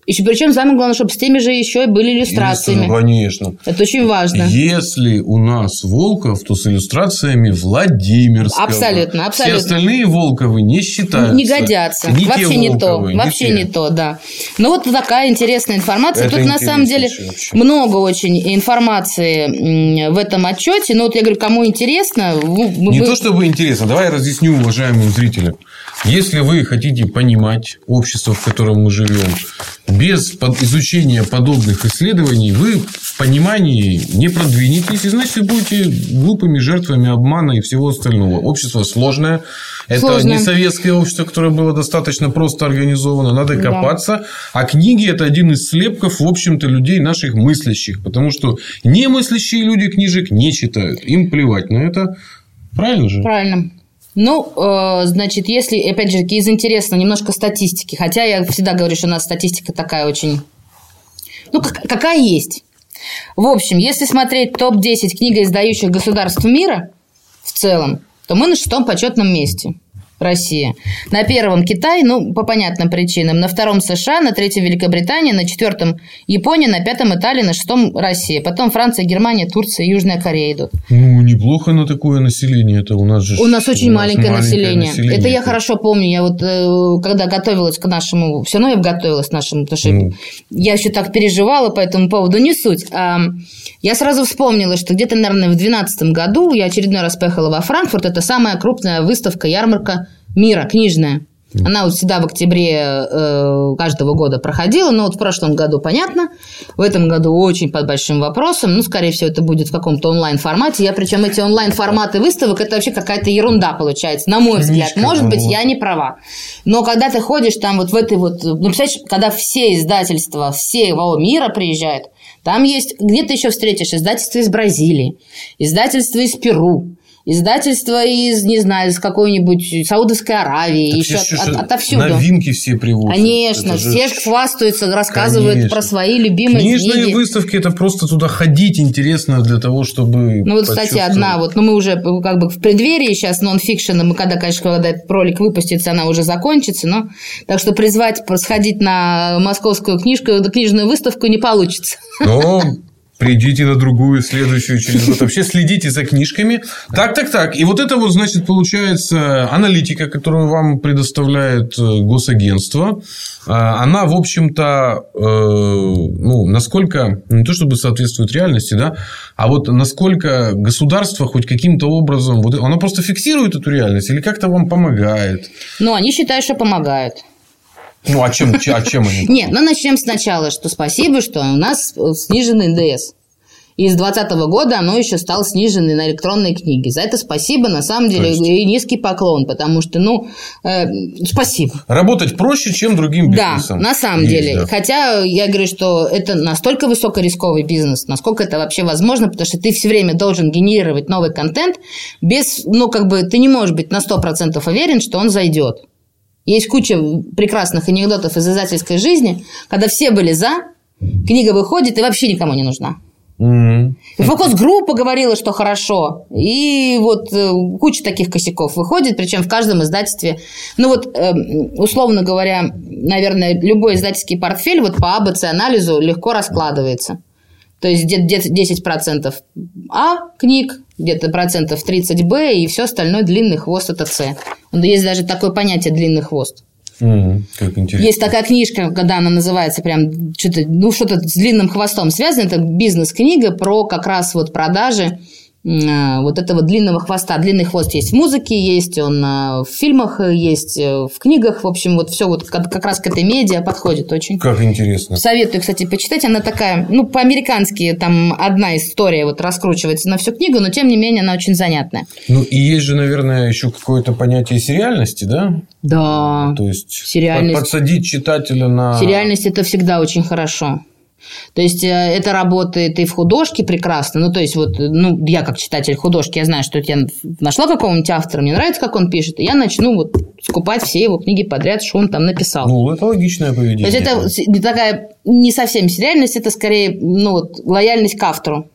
И причем самое главное, чтобы с теми же еще и были иллюстрациями. Конечно. Это очень важно. Если у нас Волков, то с иллюстрациями Владимирского. Абсолютно. Все остальные Волковы не считаются. Не годятся. Вообще не то. Вообще не то, да. Ну, вот такая интересная информация. Тут, на самом деле, много очень информации в этом отчете. Но вот я говорю, кому интересно... Не то, чтобы интересно. Давай я разъясню уважаемым зрителям. Если вы хотите понимать общество, в котором мы живем, без изучения подобных исследований вы в понимании не продвинетесь, и значит, вы будете глупыми жертвами обмана и всего остального. Общество сложное. Это не советское общество, которое было достаточно просто организовано. Надо копаться. Да. А книги – это один из слепков, в общем-то, людей наших мыслящих. Потому что немыслящие люди книжек не читают. Им плевать на это. Правильно же? Правильно. Ну, значит, если, опять же, из интересного немножко статистики, хотя я всегда говорю, что у нас статистика такая очень, ну, какая есть. В общем, если смотреть топ-10 книгоиздающих государств мира в целом, то мы на 6-м почетном месте. Россия. На 1-м Китай, ну, по понятным причинам. На 2-м США, на 3-м Великобритания, на 4-м Япония, на 5-м Италия, на 6-м Россия. Потом Франция, Германия, Турция, Южная Корея идут. Ну, неплохо на такое население. Это у нас же... У нас очень маленькое население. Это я хорошо помню. Я вот, когда готовилась к нашему... Все равно я готовилась к нашему, потому что я еще так переживала по этому поводу. Не суть. Я сразу вспомнила, что где-то, наверное, в 2012 году я очередной раз поехала во Франкфурт. Это самая крупная выставка, ярмарка мира, книжная. Она вот всегда в октябре каждого года проходила, но вот в прошлом году понятно, в этом году очень под большим вопросом, ну, скорее всего, это будет в каком-то онлайн-формате. Причем эти онлайн-форматы выставок, это вообще какая-то ерунда получается, на мой взгляд. Может быть, я не права. Но когда ты ходишь там вот в этой вот... Ну, представляешь, когда все издательства всего мира приезжают, там есть... Где ты еще встретишь издательства из Бразилии, издательства из Перу, издательство из, не знаю, из какой-нибудь Саудовской Аравии, так еще отовсюду. Новинки все привозят. Конечно, все хвастаются, рассказывают про свои любимые книги. Книжные выставки – это просто туда ходить интересно для того, чтобы... Ну, вот, кстати, одна, вот, ну, мы уже как бы в преддверии сейчас нон-фикшена, мы когда этот ролик выпустится, она уже закончится, но так что призвать сходить на московскую книжную выставку не получится. Но... Придите на другую, следующую через год. Вообще следите за книжками. Так. И вот это вот, значит, получается аналитика, которую вам предоставляет госагентство. Она, в общем-то, ну, насколько, не то чтобы соответствует реальности, да, а вот насколько государство хоть каким-то образом, вот, оно просто фиксирует эту реальность или как-то вам помогает? Ну, они считают, что помогают. Ну, а чем они? Нет, ну начнем сначала, что спасибо, что у нас снижен НДС. И с 2020 года оно еще стало снижено на электронные книги. За это спасибо, на самом деле, и низкий поклон, потому что, спасибо. Работать проще, чем другим бизнесам. Да, на самом деле. Да. Хотя я говорю, что это настолько высокорисковый бизнес, насколько это вообще возможно, потому что ты все время должен генерировать новый контент без, ты не можешь быть на 100% уверен, что он зайдет. Есть куча прекрасных анекдотов из издательской жизни, когда все были за, книга выходит и вообще никому не нужна. И фокус-группа говорила, что хорошо. И вот куча таких косяков выходит, причем в каждом издательстве. Условно говоря, наверное, любой издательский портфель вот по АБЦ-анализу легко раскладывается. То есть где-то 10% А книг, где-то 30% Б, и все остальное длинный хвост – это С. Есть даже такое понятие длинный хвост. Как интересно. Есть такая книжка, когда она называется прям что-то с длинным хвостом связано. Это бизнес-книга про как раз вот продажи вот этого длинного хвоста. Длинный хвост есть в музыке, есть он в фильмах, есть в книгах. В общем, вот все вот как раз к этой медиа подходит очень. Как интересно. Советую, кстати, почитать. Она такая, по-американски там одна история вот раскручивается на всю книгу, но тем не менее она очень занятная. Ну, и есть же, наверное, еще какое-то понятие сериальности, да? Да. То есть, сериальность. Подсадить читателя на... Сериальность – это всегда очень хорошо. То есть, это работает и в художке прекрасно. Ну, то есть, я как читатель художки, я знаю, что я нашла какого-нибудь автора, мне нравится, как он пишет, и я начну скупать все его книги подряд, что он там написал. Ну, это логичное поведение. То есть, это такая не совсем сериальность, это скорее, лояльность к автору.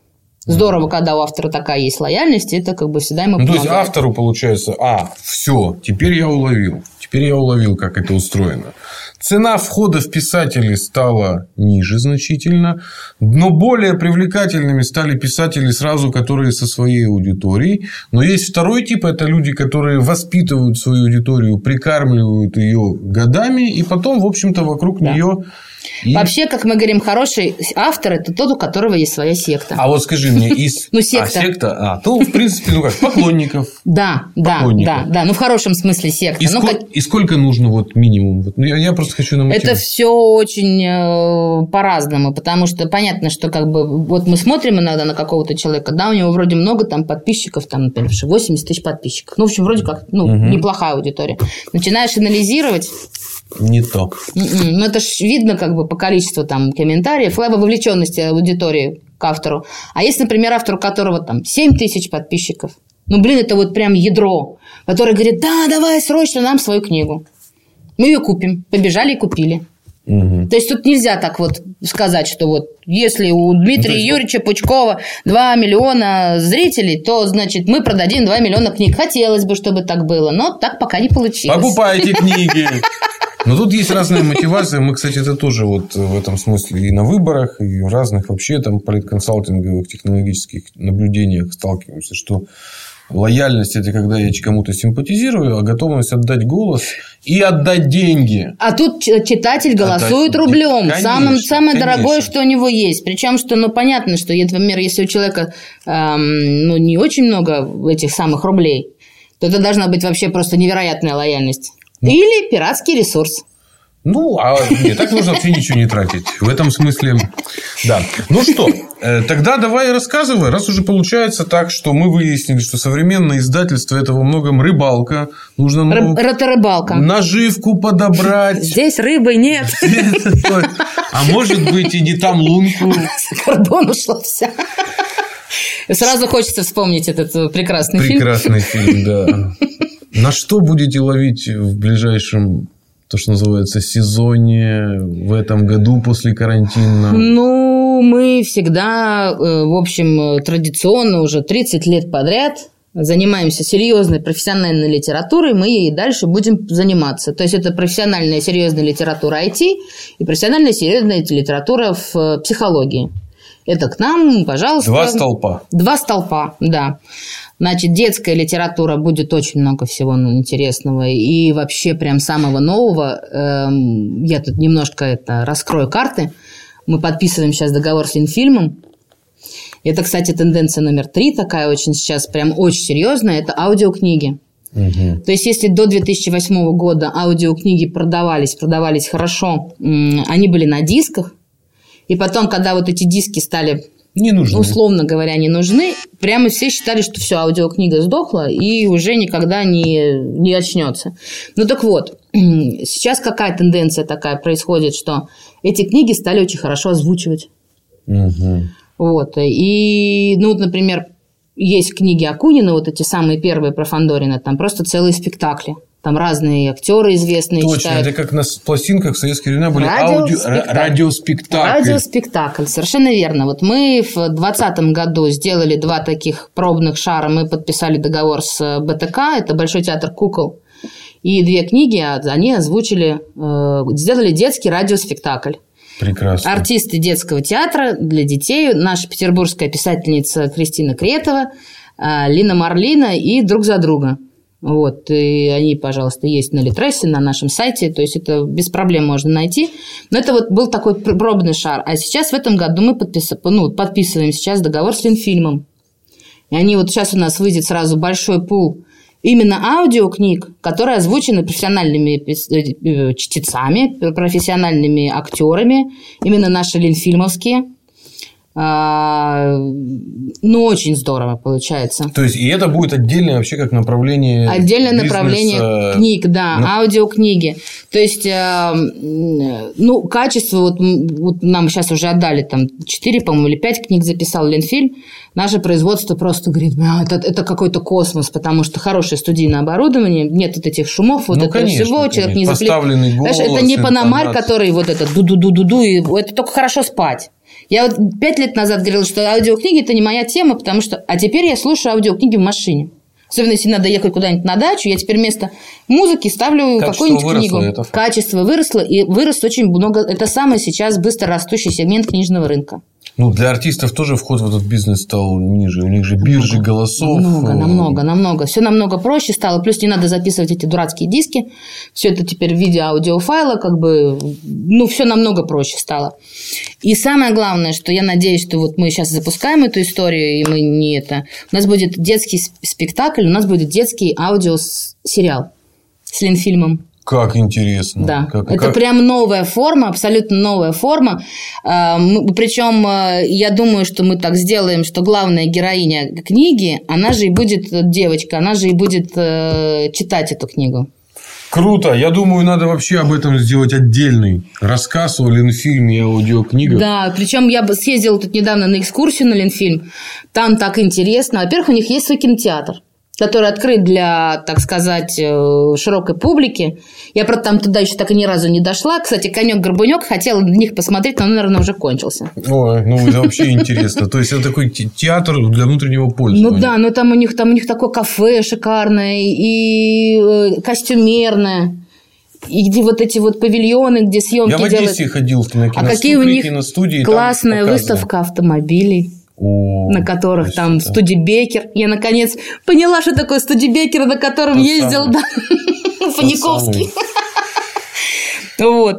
Здорово, когда у автора такая есть лояльность, это как бы всегда ему помогает. То есть, автору получается, все, теперь я уловил, как это устроено. Цена входа в писателей стала ниже значительно, но более привлекательными стали писатели сразу, которые со своей аудиторией. Но есть второй тип, это люди, которые воспитывают свою аудиторию, прикармливают ее годами, и потом, в общем-то, вокруг нее... Вообще, как мы говорим, хороший автор – это тот, у которого есть своя секта. А вот скажи мне, секта. Секта? То, в принципе, поклонников. Да. В хорошем смысле секта. И сколько нужно минимум? Я просто хочу на мотив. Это все очень по-разному, потому что понятно, что мы смотрим иногда на какого-то человека, у него вроде много подписчиков, например, 80 тысяч подписчиков. В общем, вроде как неплохая аудитория. Начинаешь анализировать. Не то. Это ж видно по количеству комментариев, вовлеченности аудитории к автору. А есть, например, автор, у которого 7 тысяч подписчиков. Это прям ядро, которое говорит, давай срочно нам свою книгу. Мы ее купим. Побежали и купили. То есть, тут нельзя так сказать, что если у Дмитрия Юрьевича Пучкова 2 миллиона зрителей, то, значит, мы продадим 2 миллиона книг. Хотелось бы, чтобы так было, но так пока не получилось. Покупайте книги. Но тут есть разная мотивация. Мы, кстати, это тоже в этом смысле и на выборах, и в разных вообще политконсалтинговых технологических наблюдениях сталкиваемся, что лояльность – это когда я кому-то симпатизирую, а готовность отдать голос и отдать деньги. А тут читатель голосует рублем. Самое дорогое, что у него есть. Причем, что понятно, что, например, если у человека не очень много этих самых рублей, то это должна быть вообще просто невероятная лояльность. Или пиратский ресурс. Так можно вообще ничего не тратить. В этом смысле, да. Ну что, тогда давай рассказывай. Раз уже получается так, что мы выяснили, что современное издательство – это во многом рыбалка. Нужно рыбалка. Наживку подобрать. Здесь рыбы нет. А может быть, и не там лунку. За кордон ушла вся. Сразу хочется вспомнить этот прекрасный фильм. Прекрасный фильм, да. На что будете ловить в ближайшем, то, что называется, сезоне в этом году после карантина? Мы всегда, в общем, традиционно уже 30 лет подряд занимаемся серьезной профессиональной литературой, мы ей дальше будем заниматься. То есть, это профессиональная серьезная литература IT и профессиональная серьезная литература в психологии. Это к нам, пожалуйста. 2 столпа. 2 столпа, да. Значит, детская литература будет очень много всего интересного. И вообще прям самого нового. Я тут немножко раскрою карты. Мы подписываем сейчас договор с Ленфильмом. Это, кстати, тенденция номер 3 такая очень сейчас, прям очень серьезная. Это аудиокниги. Угу. То есть, если до 2008 года аудиокниги продавались хорошо, они были на дисках. И потом, когда эти диски стали, условно говоря, не нужны, прямо все считали, что все, аудиокнига сдохла и уже никогда не очнется. Так вот, сейчас какая тенденция такая происходит, что эти книги стали очень хорошо озвучивать. Угу. И, например, есть книги Акунина, эти самые первые про Фандорина, там просто целые спектакли. Там разные актеры известные читают. Это как на пластинках в советские времена были радиоспектакли. Радиоспектакль, совершенно верно. Мы в 2020 году сделали 2 таких пробных шара. Мы подписали договор с БТК, это Большой театр кукол. И 2 книги они озвучили, сделали детский радиоспектакль. Прекрасно. Артисты детского театра для детей. Наша петербургская писательница Кристина Кретова, Лина Марлина и «Друг за друга». И они, пожалуйста, есть на Литресе, на нашем сайте. То есть, это без проблем можно найти. Но это был такой пробный шар. А сейчас в этом году мы подписываем сейчас договор с Ленфильмом. И они сейчас у нас выйдет сразу большой пул именно аудиокниг, которые озвучены профессиональными чтецами, профессиональными актерами. Именно наши ленфильмовские. Очень здорово получается. То есть, и это будет отдельное вообще как направление отдельное направление книг, да, аудиокниги. То есть, качество, нам сейчас уже отдали 4, по-моему, или 5 книг записал Ленфильм. Наше производство просто говорит, это какой-то космос, потому что хорошее студийное оборудование, нет этих шумов, конечно, всего, человек не поставленный голос. Это не Панамарь, который ду-ду-ду-ду-ду, и это только хорошо спать. Я вот 5 лет назад говорила, что аудиокниги – это не моя тема, потому что… А теперь я слушаю аудиокниги в машине. Особенно, если надо ехать куда-нибудь на дачу, я теперь вместо музыки ставлю какую-нибудь книгу. Качество выросло, и вырос очень много. Это самый сейчас быстро растущий сегмент книжного рынка. Ну, для артистов тоже вход в этот бизнес стал ниже. У них же биржи голосов. Намного. Все намного проще стало. Плюс не надо записывать эти дурацкие диски. Все это теперь в виде аудиофайла. Все намного проще стало. И самое главное, что я надеюсь, что вот мы сейчас запускаем эту историю, и мы не это... У нас будет детский спектакль, у нас будет детский аудиосериал с Ленфильмом. Как интересно. Да, это прям новая форма, абсолютно новая форма. Причем я думаю, что мы так сделаем, что главная героиня книги, она же и будет девочка, она же и будет читать эту книгу. Круто. Я думаю, надо вообще об этом сделать отдельный рассказ о Ленфильме и аудиокнигах. Да, причем я съездила тут недавно на экскурсию на Ленфильм. Там так интересно. Во-первых, у них есть свой кинотеатр, который открыт для, так сказать, широкой публики. Я, правда, там туда еще так и ни разу не дошла. Кстати, «Конек-горбунек» хотела на них посмотреть, но он, наверное, уже кончился. Ой, это вообще интересно. То есть, это такой театр для внутреннего пользования. Ну да, но там у них такое кафе шикарное и костюмерное. И где вот эти вот павильоны, где съемки делают. Я в Одессе ходил в киностудии. А какие у них классная выставка автомобилей. На которых там Студебекер. Я, наконец, поняла, что такое Студебекер, на котором ездил Фаниковский. Вот,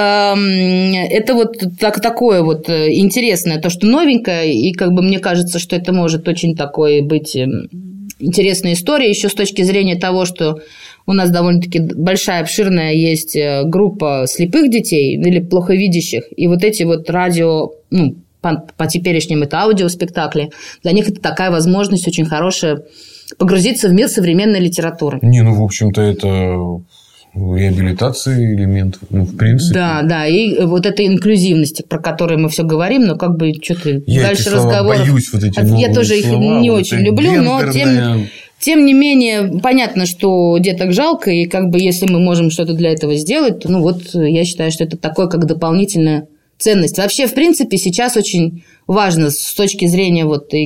это вот такое вот интересное, то, что новенькое, и мне кажется, что это может очень такой быть интересная история, еще с точки зрения того, что у нас довольно-таки большая, обширная есть группа слепых детей или плоховидящих, и вот эти вот радио, по теперешним это аудиоспектакли, для них это такая возможность очень хорошая погрузиться в мир современной литературы. В общем-то, это реабилитация элемент, в принципе. Да, и вот эта инклюзивность, про которую мы все говорим, но что-то дальше разговоров. Я боюсь вот эти новые Я тоже их слова, не очень люблю, но тем не менее, понятно, что деток жалко, и если мы можем что-то для этого сделать, то я считаю, что это такое, как дополнительная ценность. Вообще, в принципе, сейчас очень важно с точки зрения и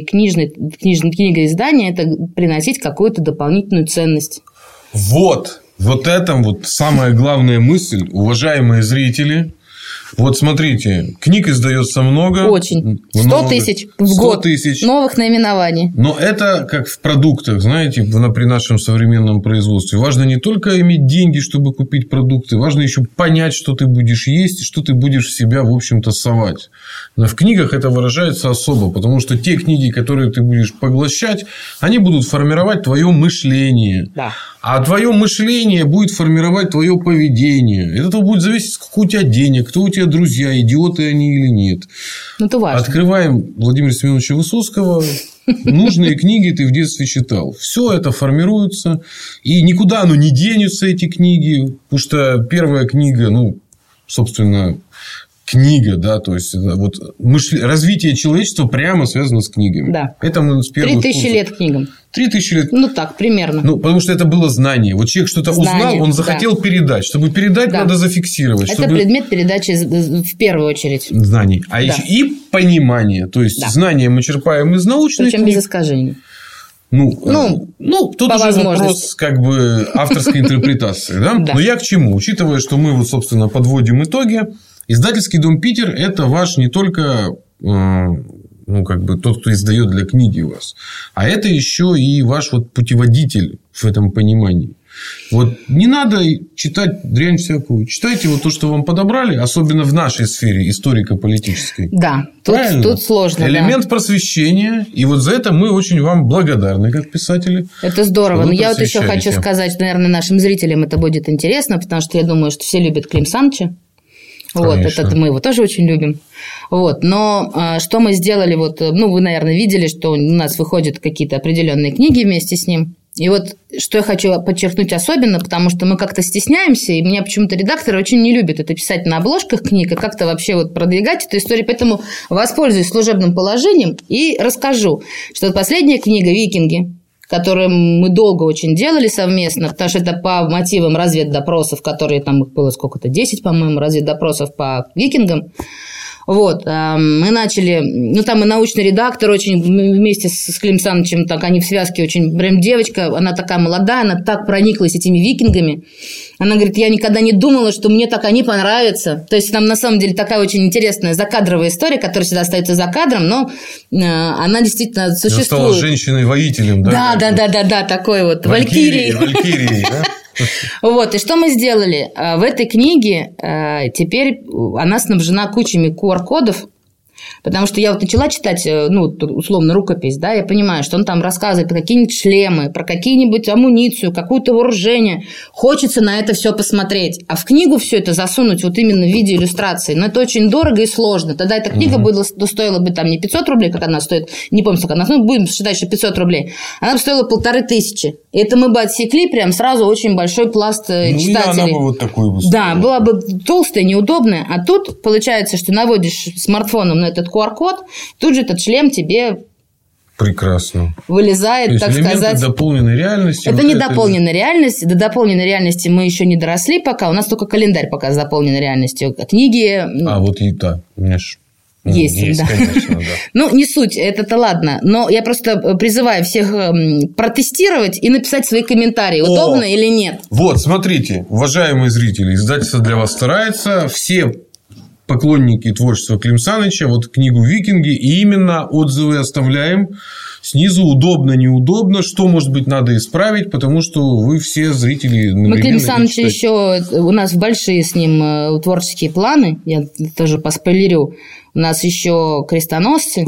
книгоиздания это приносить какую-то дополнительную ценность. Вот это самая главная мысль, уважаемые зрители. Вот смотрите, книг издается много. Очень. 100 тысяч в год новых наименований. Но это как в продуктах, знаете, при нашем современном производстве. Важно не только иметь деньги, чтобы купить продукты, важно еще понять, что ты будешь есть и что ты будешь в себя, в общем-то, совать. Но в книгах это выражается особо, потому что те книги, которые ты будешь поглощать, они будут формировать твое мышление. Да. А твое мышление будет формировать твое поведение. Это будет зависеть, сколько у тебя денег, кто у тебя друзья, идиоты они или нет. Это важно. Открываем Владимира Семеновича Высоцкого. Нужные книги ты в детстве читал. Все это формируется. И никуда оно не денется, эти книги. Потому что первая книга, собственно, книга, да, то есть развитие человечества прямо связано с книгами. Да. Это мы с первых 3000 лет книгам. 3000 лет. Так, примерно. Потому что это было знание. Вот человек что-то узнал, он захотел передать. Чтобы передать, надо зафиксировать. Это предмет передачи в первую очередь. Знаний. А еще и понимание. То есть, знания мы черпаем из научных книг. Причем без искажений. Тут уже вопрос авторской интерпретации. Да? Но я к чему? Учитывая, что мы, собственно, подводим итоги, издательский дом «Питер» – это ваш не только тот, кто издает для книги вас, а это еще и ваш путеводитель в этом понимании. Не надо читать дрянь всякую. Читайте то, что вам подобрали, особенно в нашей сфере историко-политической. Да, тут сложно. Элемент просвещения. И за это мы очень вам благодарны, как писатели. Это здорово. Но я еще хочу сказать, наверное, нашим зрителям это будет интересно, потому что я думаю, что все любят Клим Саныча. Это мы его тоже очень любим. Но что мы сделали, вы, наверное, видели, что у нас выходят какие-то определенные книги вместе с ним. И что я хочу подчеркнуть особенно, потому что мы как-то стесняемся, и меня почему-то редакторы очень не любят это писать на обложках книг, и как-то вообще продвигать эту историю. Поэтому воспользуюсь служебным положением и расскажу, что последняя книга «Викинги», которую мы долго очень делали совместно, потому что это по мотивам разведдопросов, которые там их было сколько-то, 10, по-моему, разведдопросов по викингам. Вот, мы начали, ну, там и научный редактор очень вместе с Клим Санычем, так они в связке очень, прям девочка, она такая молодая, она так прониклась этими викингами. Она говорит, я никогда не думала, что мне так они понравятся. То есть, там на самом деле такая очень интересная закадровая история, которая всегда остается за кадром, но она действительно существует. Она стала женщиной-воителем, да? Да, такой вот валькирией. Валькирией, да? Вот, и что мы сделали? В этой книге теперь она снабжена кучами QR-кодов, потому что я вот начала читать, ну, условно, рукопись, да, я понимаю, что он там рассказывает про какие-нибудь шлемы, про какие-нибудь амуницию, какое-то вооружение. Хочется на это все посмотреть. А в книгу все это засунуть вот именно в виде иллюстрации, но это очень дорого и сложно. Тогда эта книга стоила бы там не 500 рублей, как она стоит, не помню, сколько она стоит, будем считать, что 500 рублей. Она бы стоила 1500. И это мы бы отсекли прям сразу очень большой пласт читателей. Ну, она бы вот такой бы стоила. Да, была бы толстая, неудобная. А тут получается, что наводишь смартфоном на этот QR-код, тут же этот шлем тебе прекрасно вылезает, так сказать. Дополненной реальности. Это не дополненная реальность. До дополненной реальности мы еще не доросли пока. У нас только календарь пока с дополненной реальностью. Книги... вот и да. У меня же... Есть, да. Конечно, да. Ну, не суть, это-то ладно. Но я просто призываю всех протестировать и написать свои комментарии, удобно или нет. Вот, смотрите, уважаемые зрители, издательство для вас старается. Все поклонники творчества Клим Саныча, вот книгу «Викинги», и именно отзывы оставляем. Снизу удобно, неудобно, что, может быть, надо исправить, потому что вы все зрители... Мы Клим Саныча еще... У нас большие с ним творческие планы, я тоже поспойлерю. У нас еще «Крестоносцы»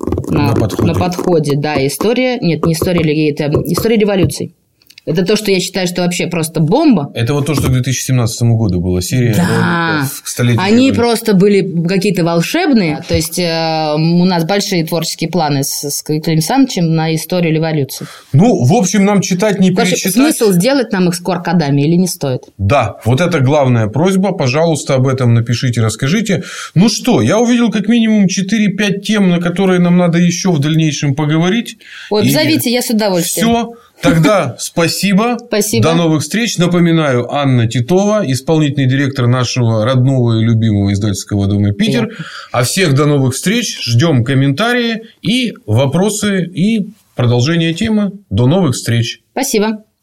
на подходе. Да, история... Нет, не история, это история революции. Это то, что я считаю, что вообще просто бомба. Это вот то, что к 2017 году была серия. Да, они просто были какие-то волшебные. То есть, у нас большие творческие планы с Клим Санычем на историю революции. Ну, в общем, нам читать не перечитать. Смысл сделать нам их с QR-кодами или не стоит? Да, вот это главная просьба. Пожалуйста, об этом напишите, расскажите. Ну что, я увидел как минимум 4-5 тем, на которые нам надо еще в дальнейшем поговорить. Ой, зовите, я с удовольствием. Все. Тогда спасибо. Спасибо. До новых встреч. Напоминаю, Анна Титова, исполнительный директор нашего родного и любимого издательского дома «Питер». А всех до новых встреч. Ждем комментарии и вопросы, и продолжение темы. До новых встреч. Спасибо.